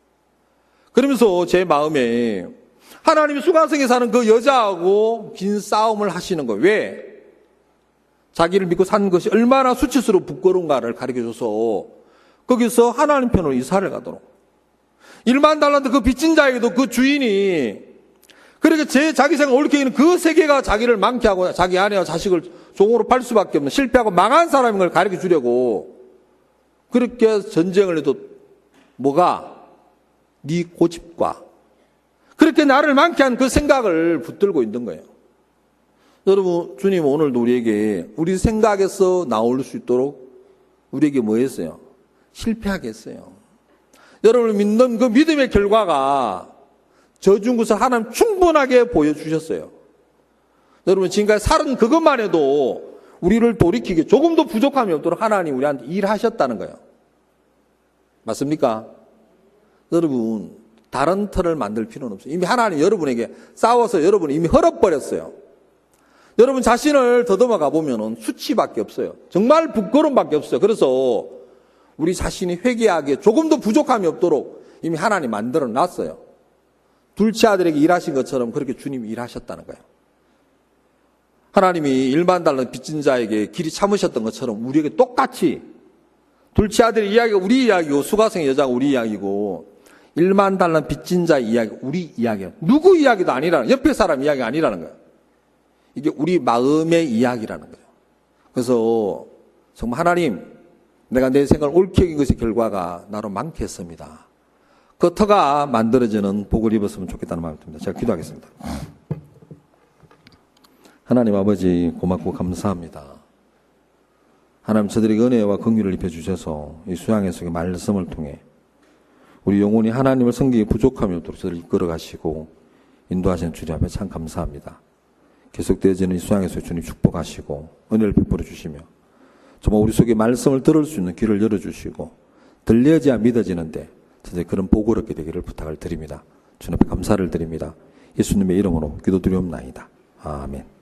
그러면서 제 마음에 하나님이 수강성에 사는 그 여자하고 긴 싸움을 하시는 거예요. 왜? 자기를 믿고 산 것이 얼마나 수치스러워 부끄러운가를 가르쳐줘서 거기서 하나님 편으로 이사를 가도록. 일만 달란트 그 빚진 자에게도 그 주인이 그렇게 제 자기 생각 옳게 있는 그 세계가 자기를 망케 하고 자기 아내와 자식을 종으로 팔 수밖에 없는 실패하고 망한 사람인 걸 가르쳐 주려고 그렇게 전쟁을 해도 뭐가? 네 고집과 그렇게 나를 망케 한 그 생각을 붙들고 있는 거예요. 여러분, 주님 오늘도 우리에게 우리 생각에서 나올 수 있도록 우리에게 뭐 했어요? 실패하게 했어요. 여러분을 믿는 그 믿음의 결과가 저준 것을 하나님 충분하게 보여주셨어요. 여러분 지금까지 살은 그것만 해도 우리를 돌이키게 조금도 부족함이 없도록 하나님 우리한테 일하셨다는 거예요. 맞습니까? 여러분 다른 틀을 만들 필요는 없어요. 이미 하나님 여러분에게 싸워서 여러분이 이미 헐어버렸어요. 여러분 자신을 더듬어 가보면 수치밖에 없어요. 정말 부끄러움밖에 없어요. 그래서 우리 자신이 회개하기에 조금도 부족함이 없도록 이미 하나님 만들어 놨어요. 둘째 아들에게 일하신 것처럼 그렇게 주님이 일하셨다는 거예요. 하나님이 일만 달러 빚진 자에게 길이 참으셨던 것처럼 우리에게 똑같이 둘째 아들의 이야기가 우리 이야기고 수가성의 여자가 우리 이야기고 일만 달러 빚진 자의 이야기가 우리 이야기예요. 누구 이야기도 아니라는 옆에 사람 이야기가 아니라는 거예요. 이게 우리 마음의 이야기라는 거예요. 그래서 정말 하나님 내가 내 생각을 옳게 여긴 것의 결과가 나로 많겠습니다. 그 터가 만들어지는 복을 입었으면 좋겠다는 마음이 듭니다. 제가 기도하겠습니다. 하나님 아버지 고맙고 감사합니다. 하나님 저들에게 은혜와 긍휼을 입혀주셔서 이 수양의 속의 말씀을 통해 우리 영혼이 하나님을 섬기기 부족함이 없도록 저들을 이끌어 가시고 인도하시는 주님 앞에 참 감사합니다. 계속되어지는 이 수양의 속에 주님 축복하시고 은혜를 베풀어 주시며 정말 우리 속에 말씀을 들을 수 있는 귀를 열어주시고 들려야지야 믿어지는데 저들 그런 복을 얻게 되기를 부탁을 드립니다. 주님 앞에 감사를 드립니다. 예수님의 이름으로 기도드리옵나이다. 아멘.